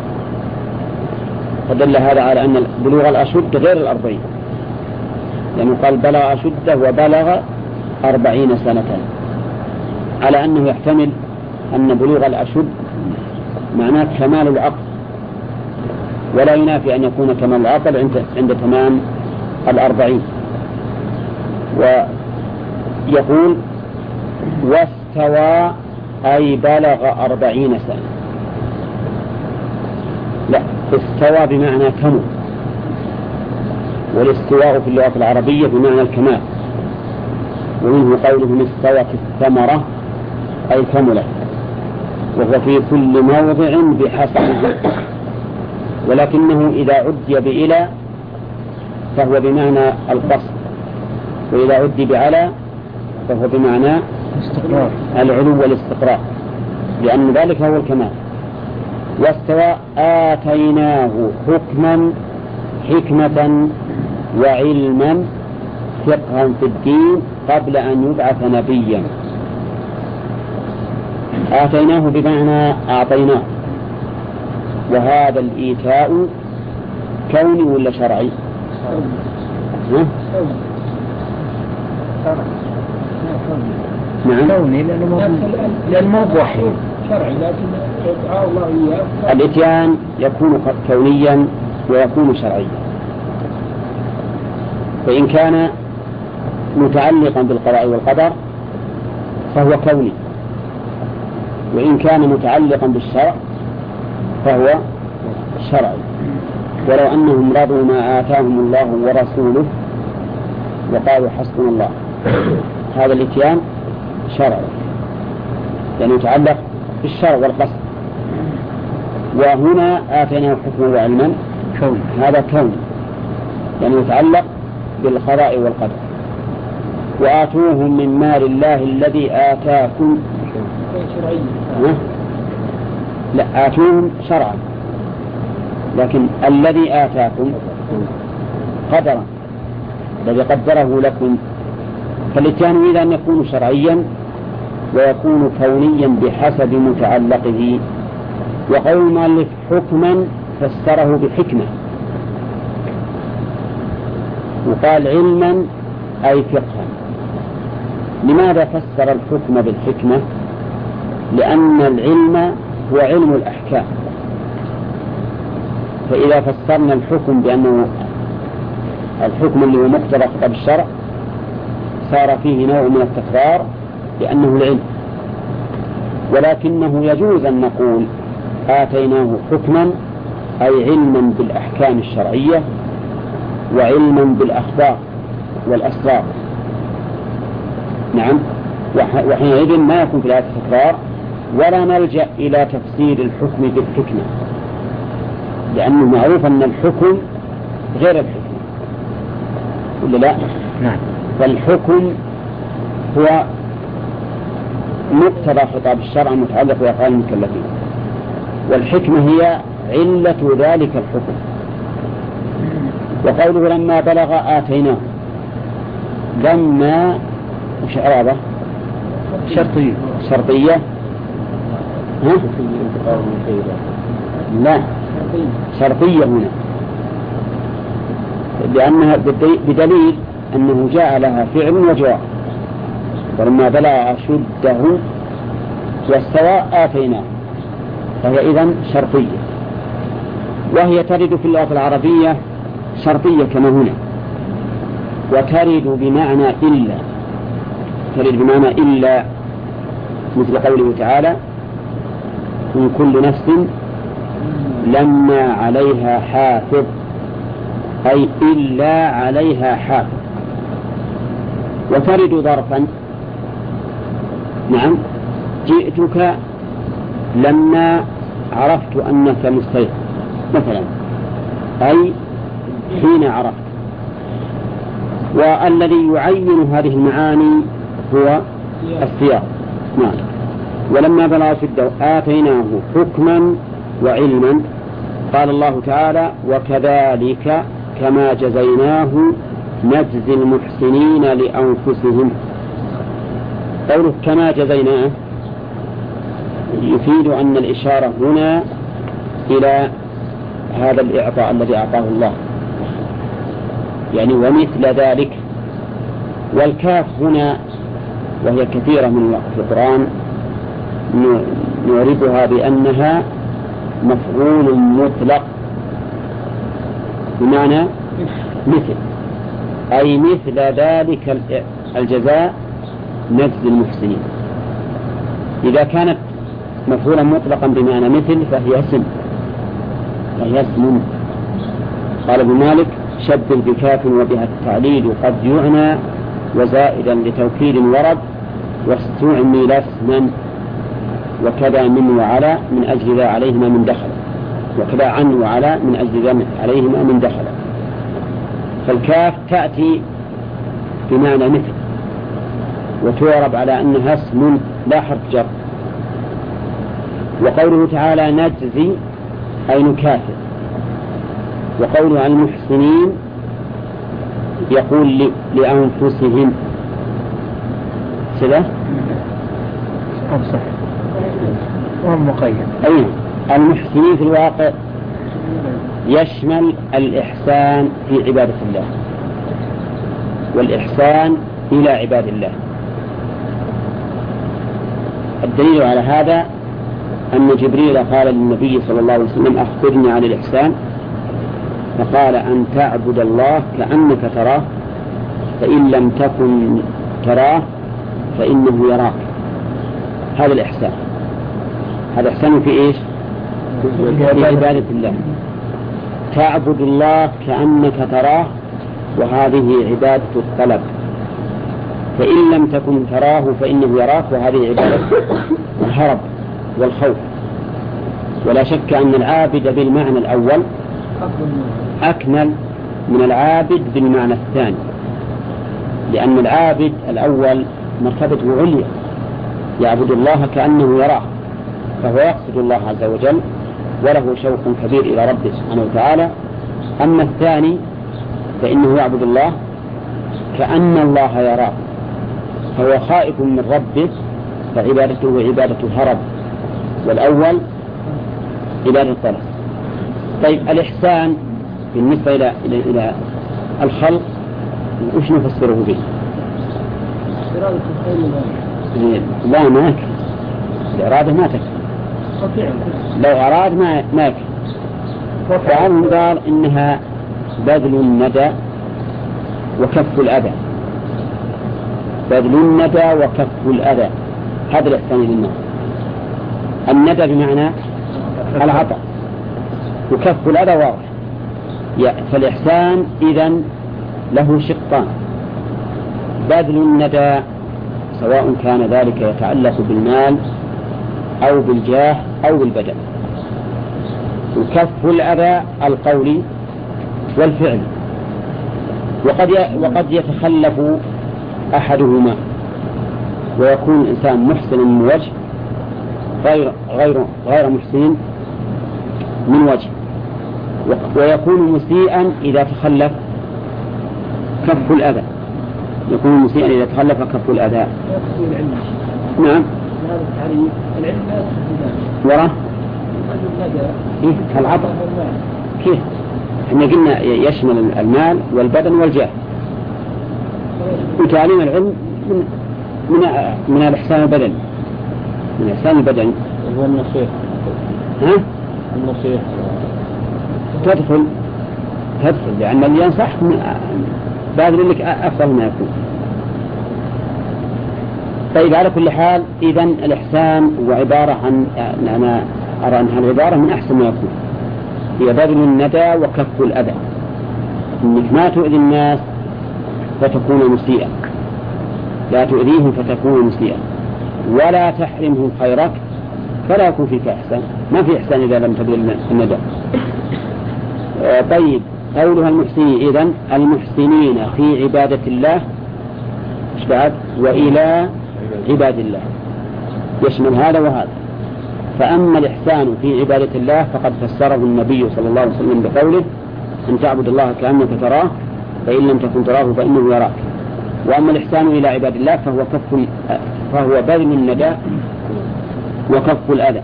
فدل هذا على أن بلوغ الأشد غير الأربعين، لأنه قال بلغ أشده وبلغ أربعين سنة، على أنه يحتمل أن بلوغ الأشد معناه كمال العقل، ولا ينافي أن يكون كمال العقل عند, عند تمام الأربعين. ويقول واستوى أي بلغ أربعين سنة، لا، استوى بمعنى كمل، والاستواء في اللغة العربية بمعنى الكمال، ومنه قولهم استوت الثمرة أي كملت، وهو في كل موضع بحسبه، ولكنه إذا عدي بإلى فهو بمعنى القصد، وإذا عدي بعلى فهو بمعنى استقرار العلو والاستقرار، لأن ذلك هو الكمال. واستوى آتيناه حكما حكمة وعلما فقها في الدين قبل أن يبعث نبيا. آتيناه بمعنى أعطيناه، وهذا الإيتاء كوني ولا شرعي؟ ها؟ نعم كوني لأنه موضوحي شرعي، لكن يدعى الله إياه. الإتيان يكون كونيا ويكون شرعيا، فإن كان متعلقا بالقضاء والقدر فهو كوني، وإن كان متعلقا بالشرع فهو شرعي. ولو أنهم رضوا ما آتاهم الله ورسوله وقالوا حسبنا الله، هذا الاتيان شرعي يعني يتعلق بالشرع والقصد. وهنا آتيناه حكما وعلما كون، هذا كون يعني يتعلق بالقضاء والقدر. وآتوهم من مال الله الذي آتاكم ها؟ لا، آتوهم شرعا، لكن الذي آتاكم قدرا، الذي قدره لكم. فالاتيان إذا أن يكون شرعيا ويكون كونيا بحسب متعلقه. وقول المؤلف حكما فسره بحكمة، وقال علما أي فقها. لماذا فسر الحكم بالحكمة؟ لأن العلم هو علم الأحكام، فإذا فسرنا الحكم بأنه الحكم اللي هو مقتضى خطاب الشرع صار فيه نوع من التكرار لأنه العلم. ولكنه يجوز أن نقول آتيناه حكما أي علما بالأحكام الشرعية وعلما بالأخبار والأسرار. نعم، وحينئذ ما يكون في الآية تكرار، ولا نلجأ إلى تفسير الحكم بالحكمة، لأنه معروف أن الحكم غير الحكمة، ولا لا؟ نعم. فالحكم هو مقتضى خطاب الشرع متعلق بأفعال المكلفين، والحكمة هي علة ذلك الحكم. وقوله لما بلغ آتيناه، لما وش إعرابه؟ شرطية شرطية ها؟ لا، شرطية هنا، لأنها بدليل أنه جاء لها فعل وجواب. ولما بلغ أشده واستوى آتيناه، فهي إذن شرطية، وهي ترد في اللغة العربية شرطية كما هنا، وترد بمعنى إلا، ترد بمعنى إلا، مثل قوله تعالى من كل نفس لما عليها حافظ، أي إلا عليها حافظ. وترد ظرفا، نعم، جئتك لما عرفت أنك مستيقظ مثلا، أي حين عرفت. والذي يعين هذه المعاني هو السياق. نعم. ولما بلغ أشده آتيناه حكما وعلما، قال الله تعالى وكذلك كما جزيناه نجزي المحسنين لأنفسهم. قوله كما جزيناه يفيد أن الإشارة هنا إلى هذا الإعطاء الذي أعطاه الله، يعني ومثل ذلك. والكاف هنا وهي كثيرة من في القرآن نعرفها بأنها مفعول مطلق بمعنى مثل، أي مثل ذلك الجزاء نجزي المحسنين. إذا كانت مفعولا مطلقا بمعنى مثل فهي اسم، فهي اسم. قال ابن مالك شبه بكاف وبها التعليل قد يعنى وزائدا لتوكيد ورد واستعمل اسما وكذا من وعلى من أجل ذا عليهما من دخل، وكذا عن وعلى من أجل ذا عليهما من دخل. فالكاف تأتي بمعنى مثل وتعرب على أنها اسم لا حرف جر. وقوله تعالى نجزي أي نكافئ. وقوله عن المحسنين يقول لأنفسهم سلة صح وهم مقيد. أي المحسنين في الواقع يشمل الإحسان في عبادة الله والإحسان إلى عباد الله. الدليل على هذا أن جبريل قال للنبي صلى الله عليه وسلم أخبرني عن الإحسان، فقال أن تعبد الله كأنك تراه فإن لم تكن تراه فإنه يراك. هذا الإحسان، هذا إحسان في إيش؟ في عبادة الله. تعبد الله كأنك تراه وهذه عبادة الطلب، فإن لم تكن تراه فإنه يراك وهذه عبادة الهرب والخوف. ولا شك أن العابد بالمعنى الأول أكمل من العابد بالمعنى الثاني، لأن العابد الأول مرتبته عليا يعبد الله كأنه يراه، فهو يقصد الله عز وجل وله شوق كبير إلى ربه سبحانه وتعالى. أما الثاني فإنه يعبد الله كأن الله يراه، فهو خائف من ربه فعبادته عبادة هرب، والأول عبادة طلب. طيب الإحسان بالنسبة إلى إلى إلى الخلق وش نفسره به؟ لا ما يكفي، الإرادة ما تكفي، لو أراد ما ما يكفي. فعن قال إنها بذل الندى وكف الأذى، بذل الندى وكف الأذى، هذا الإحسان للناس. الندى بمعنى العطاء وكف الأذى واضح. فالإحسان إذن له شقان: بذل الندى سواء كان ذلك يتعلق بالمال أو بالجاه أو بالبدن، وكف الأذى القولي والفعل. وقد وقد يتخلف أحدهما ويكون الإنسان محسن من وجه غير غير غير محسن من وجه، ويكون مسيئا إذا تخلف كف الأذى، يكون مسيئا إذا تخلف كف الأذى. نعم. وراه إيه العطاء كيف؟ احنا قلنا يشمل المال والبدن والجاه، وتعليم العلم من من من الإحسان البدني، من إحسان البدني. هو النصيحة. ها؟ النصيحة تدخل تدخل لأن اللي ينصح بذل لك أفضل ما يكون. طيب على كل حال إذن الإحسان هو عبارة عن، أنا أرى أنها العبارة من أحسن ما يكون، هي بذل الندى وكف الأذى، إنك ما تؤذي الناس فتكون مسيئا، لا تؤذيهم فتكون مسيئا، ولا تحرمهم خيرك فلا يكون فيك إحسان. ما في إحسان إذا لم تبذل الندى. طيب قولها المحسنين، إذن المحسنين في عبادة الله بعد وإلى عباد الله يشمل هذا وهذا. فأما الإحسان في عبادة الله فقد فسره النبي صلى الله عليه وسلم بقوله أن تعبد الله كأنك تراه فإن لم تكن تراه فإنه يراك. وأما الإحسان إلى عباد الله فهو كف فهو بذل الندى وكف الأذى.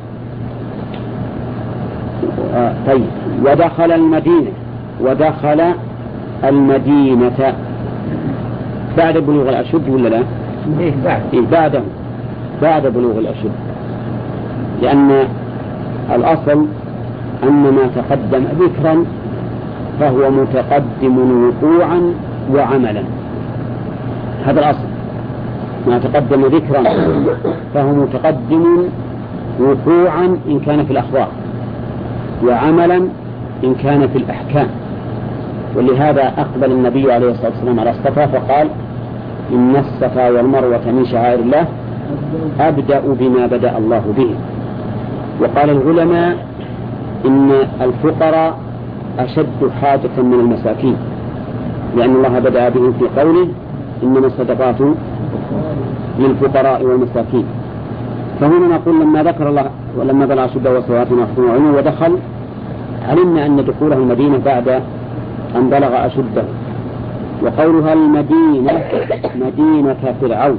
آه طيب. ودخل المدينة ودخل المدينة بعد بلوغ الأشد ولا لا؟ إيه بعد إيه بعد بعد بلوغ الأشد، لأن الأصل أن ما تقدم ذكرا فهو متقدم وقوعا وعملا. هذا الأصل، ما تقدم ذكرا فهو متقدم وقوعا إن كان في الأخبار وعملا إن كان في الأحكام. ولهذا أقبل النبي عليه الصلاة والسلام على الصفا فقال إن الصفا والمروة من شعائر الله أبدأ بما بدأ الله به. وقال العلماء إن الفقراء أشد حاجة من المساكين، لأن الله بدأ بهم في قوله إنما الصدقات للفقراء والمساكين. فهنا نقول لما ذكر الله ولما بلغ أشده وصلاته وعلمه ودخل، علمنا أن دخوله المدينة بعد أن بلغ أشده. وقولها المدينة مدينة فرعون،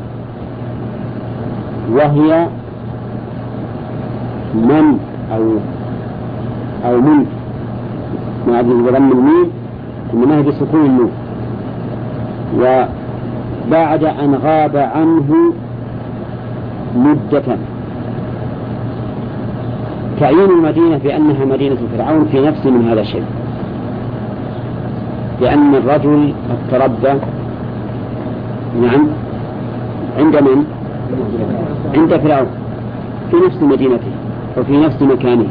وهي من أو أو من ما أدري بضم الميم إنما هي بسكون النون. وبعد أن غاب عنه مدة، تعيين المدينة بأنها مدينة فرعون في نفس من هذا الشيء، لأن الرجل التردى نعم عند من؟ عند فرعون في نفس مدينته وفي نفس مكانه.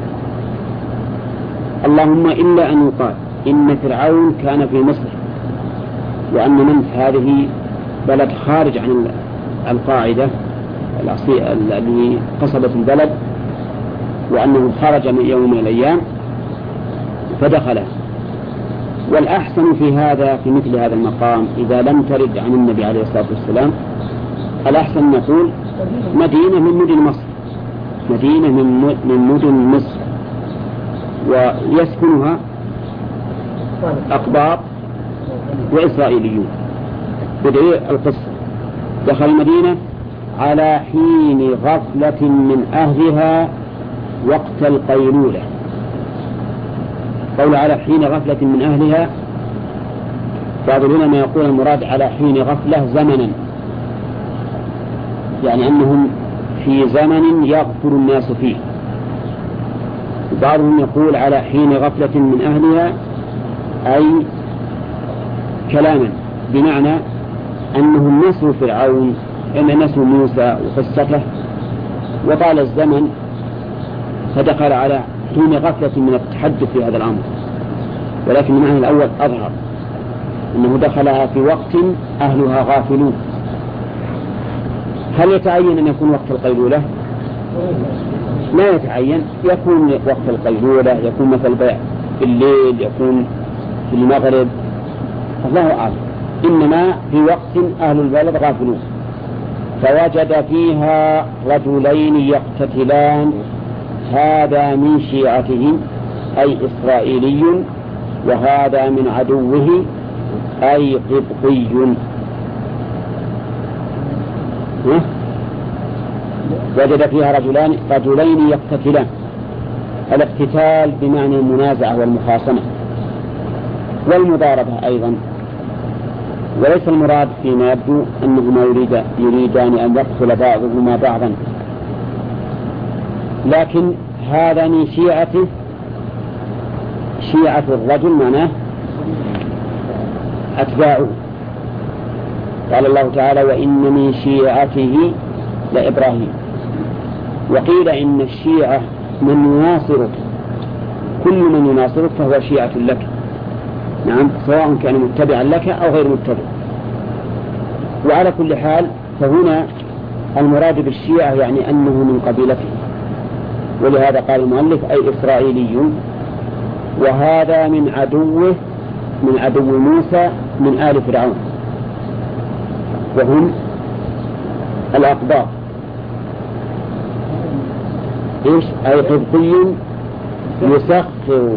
اللهم إلا أن يقال إن فرعون كان في مصر، وأن منف هذه بلد خارج عن القاعدة التي قصبت البلد، وأنه خرج من يوم من الأيام فدخله. والأحسن في هذا في مثل هذا المقام إذا لم ترد عن النبي عليه الصلاة والسلام، الأحسن نقول مدينة من مدن مصر، مدينة من مدن مصر، ويسكنها أقباط وإسرائيليون. بدأ القصة دخل المدينة على حين غفلة من أهلها وقت القيلولة. قول على حين غفلة من أهلها، بعض العلماء يقول المراد على حين غفلة زمنا، يعني أنهم في زمن يغفل الناس فيه. بعضهم يقول على حين غفلة من أهلها أي كلاما، بمعنى أنهم نسوا فرعون إن نسوا موسى وقصته وطال الزمن فدخل على حين غفلة من التحدث في هذا الأمر. ولكن المعنى الأول أظهر أنه دخلها في وقت أهلها غافلون. هل يتعين أن يكون وقت القيلولة؟ لا يتعين، يكون وقت القيلولة، يكون مثل بيع في الليل، يكون في المغرب، الله أعلم. إنما في وقت أهل البلد غافلون. فوجد فيها رجلين يقتتلان، هذا من شيعته أي إسرائيلي، وهذا من عدوه أي قبطي. وجد فيها رجلان رجلين يقتتلان، الاقتتال بمعنى المنازعة والمخاصمة والمضاربة أيضا. وليس المراد فيما يبدو أنهما يريد يريدان أن يقتل بعضهما بعضا، لكن هذا من شيعته. شيعة الرجل معناه أتباعه. قال الله تعالى وإن من شيعته لإبراهيم. وقيل إن الشيعة من يناصرك، كل من يناصرك فهو شيعة لك، نعم، سواء كان متبعا لك أو غير متبع. وعلى كل حال فهنا المراد بالشيعة يعني أنه من قبيلته، ولهذا قال المؤلف أي إسرائيلي. وهذا من عدوه، من عدو موسى من آل فرعون، وهم الأقباط. إيش؟ أي قبطي يسخر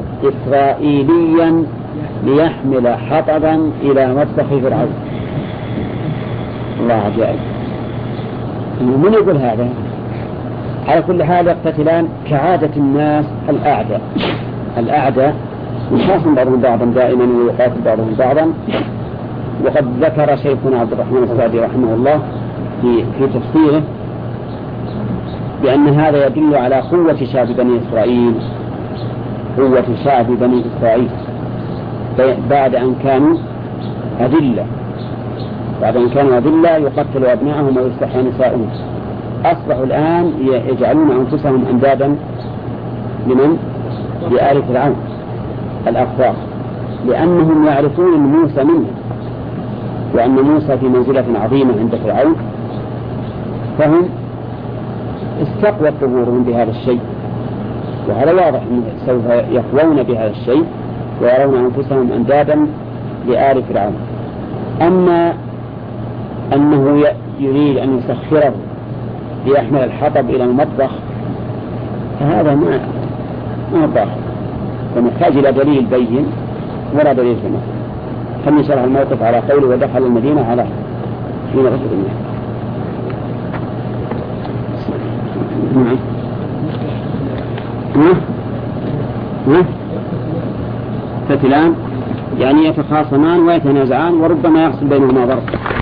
إسرائيليا ليحمل حطبا إلى مطبخ فرعون. الله عجائب. من يقول هذا؟ على كل حال يقتتلان كعادة الناس الأعداء الأعداء يخاصم بعضهم بعضا دائما ويقاتل بعضهم بعضا. وقد ذكر شيخنا عبد الرحمن السعدي رحمه الله في في تفسيره بأن هذا يدل على قوة شعب بني إسرائيل قوة شعب بني إسرائيل بعد أن كانوا أذلة بعد أن كانوا أذلة يقتل أبنائهم ويستحيى نساءهم، أصبحوا الآن يجعلون أنفسهم أندادا لمن؟ لآل فرعون الأخطار، لأنهم يعرفون أن موسى منهم وأن موسى في منزلة عظيمة عند فرعون، فهم استقوت ظهورهم بهذا الشيء، وهذا واضح أنه سوف يقوون بهذا الشيء ويرون أنفسهم أندادا لآل فرعون. أما أنه يريد أن يسخره ليحمل الحطب إلى المطبخ فهذا ما ما ظاهر، فنحتاج إلى دليل بين ولا دليل كما. خلني شرح الموقف على قوله ودخل المدينة على حين غسل المياه. نعم فتلان يعني يتخاصمان ويتنازعان وربما يحصل بينهما ضرب.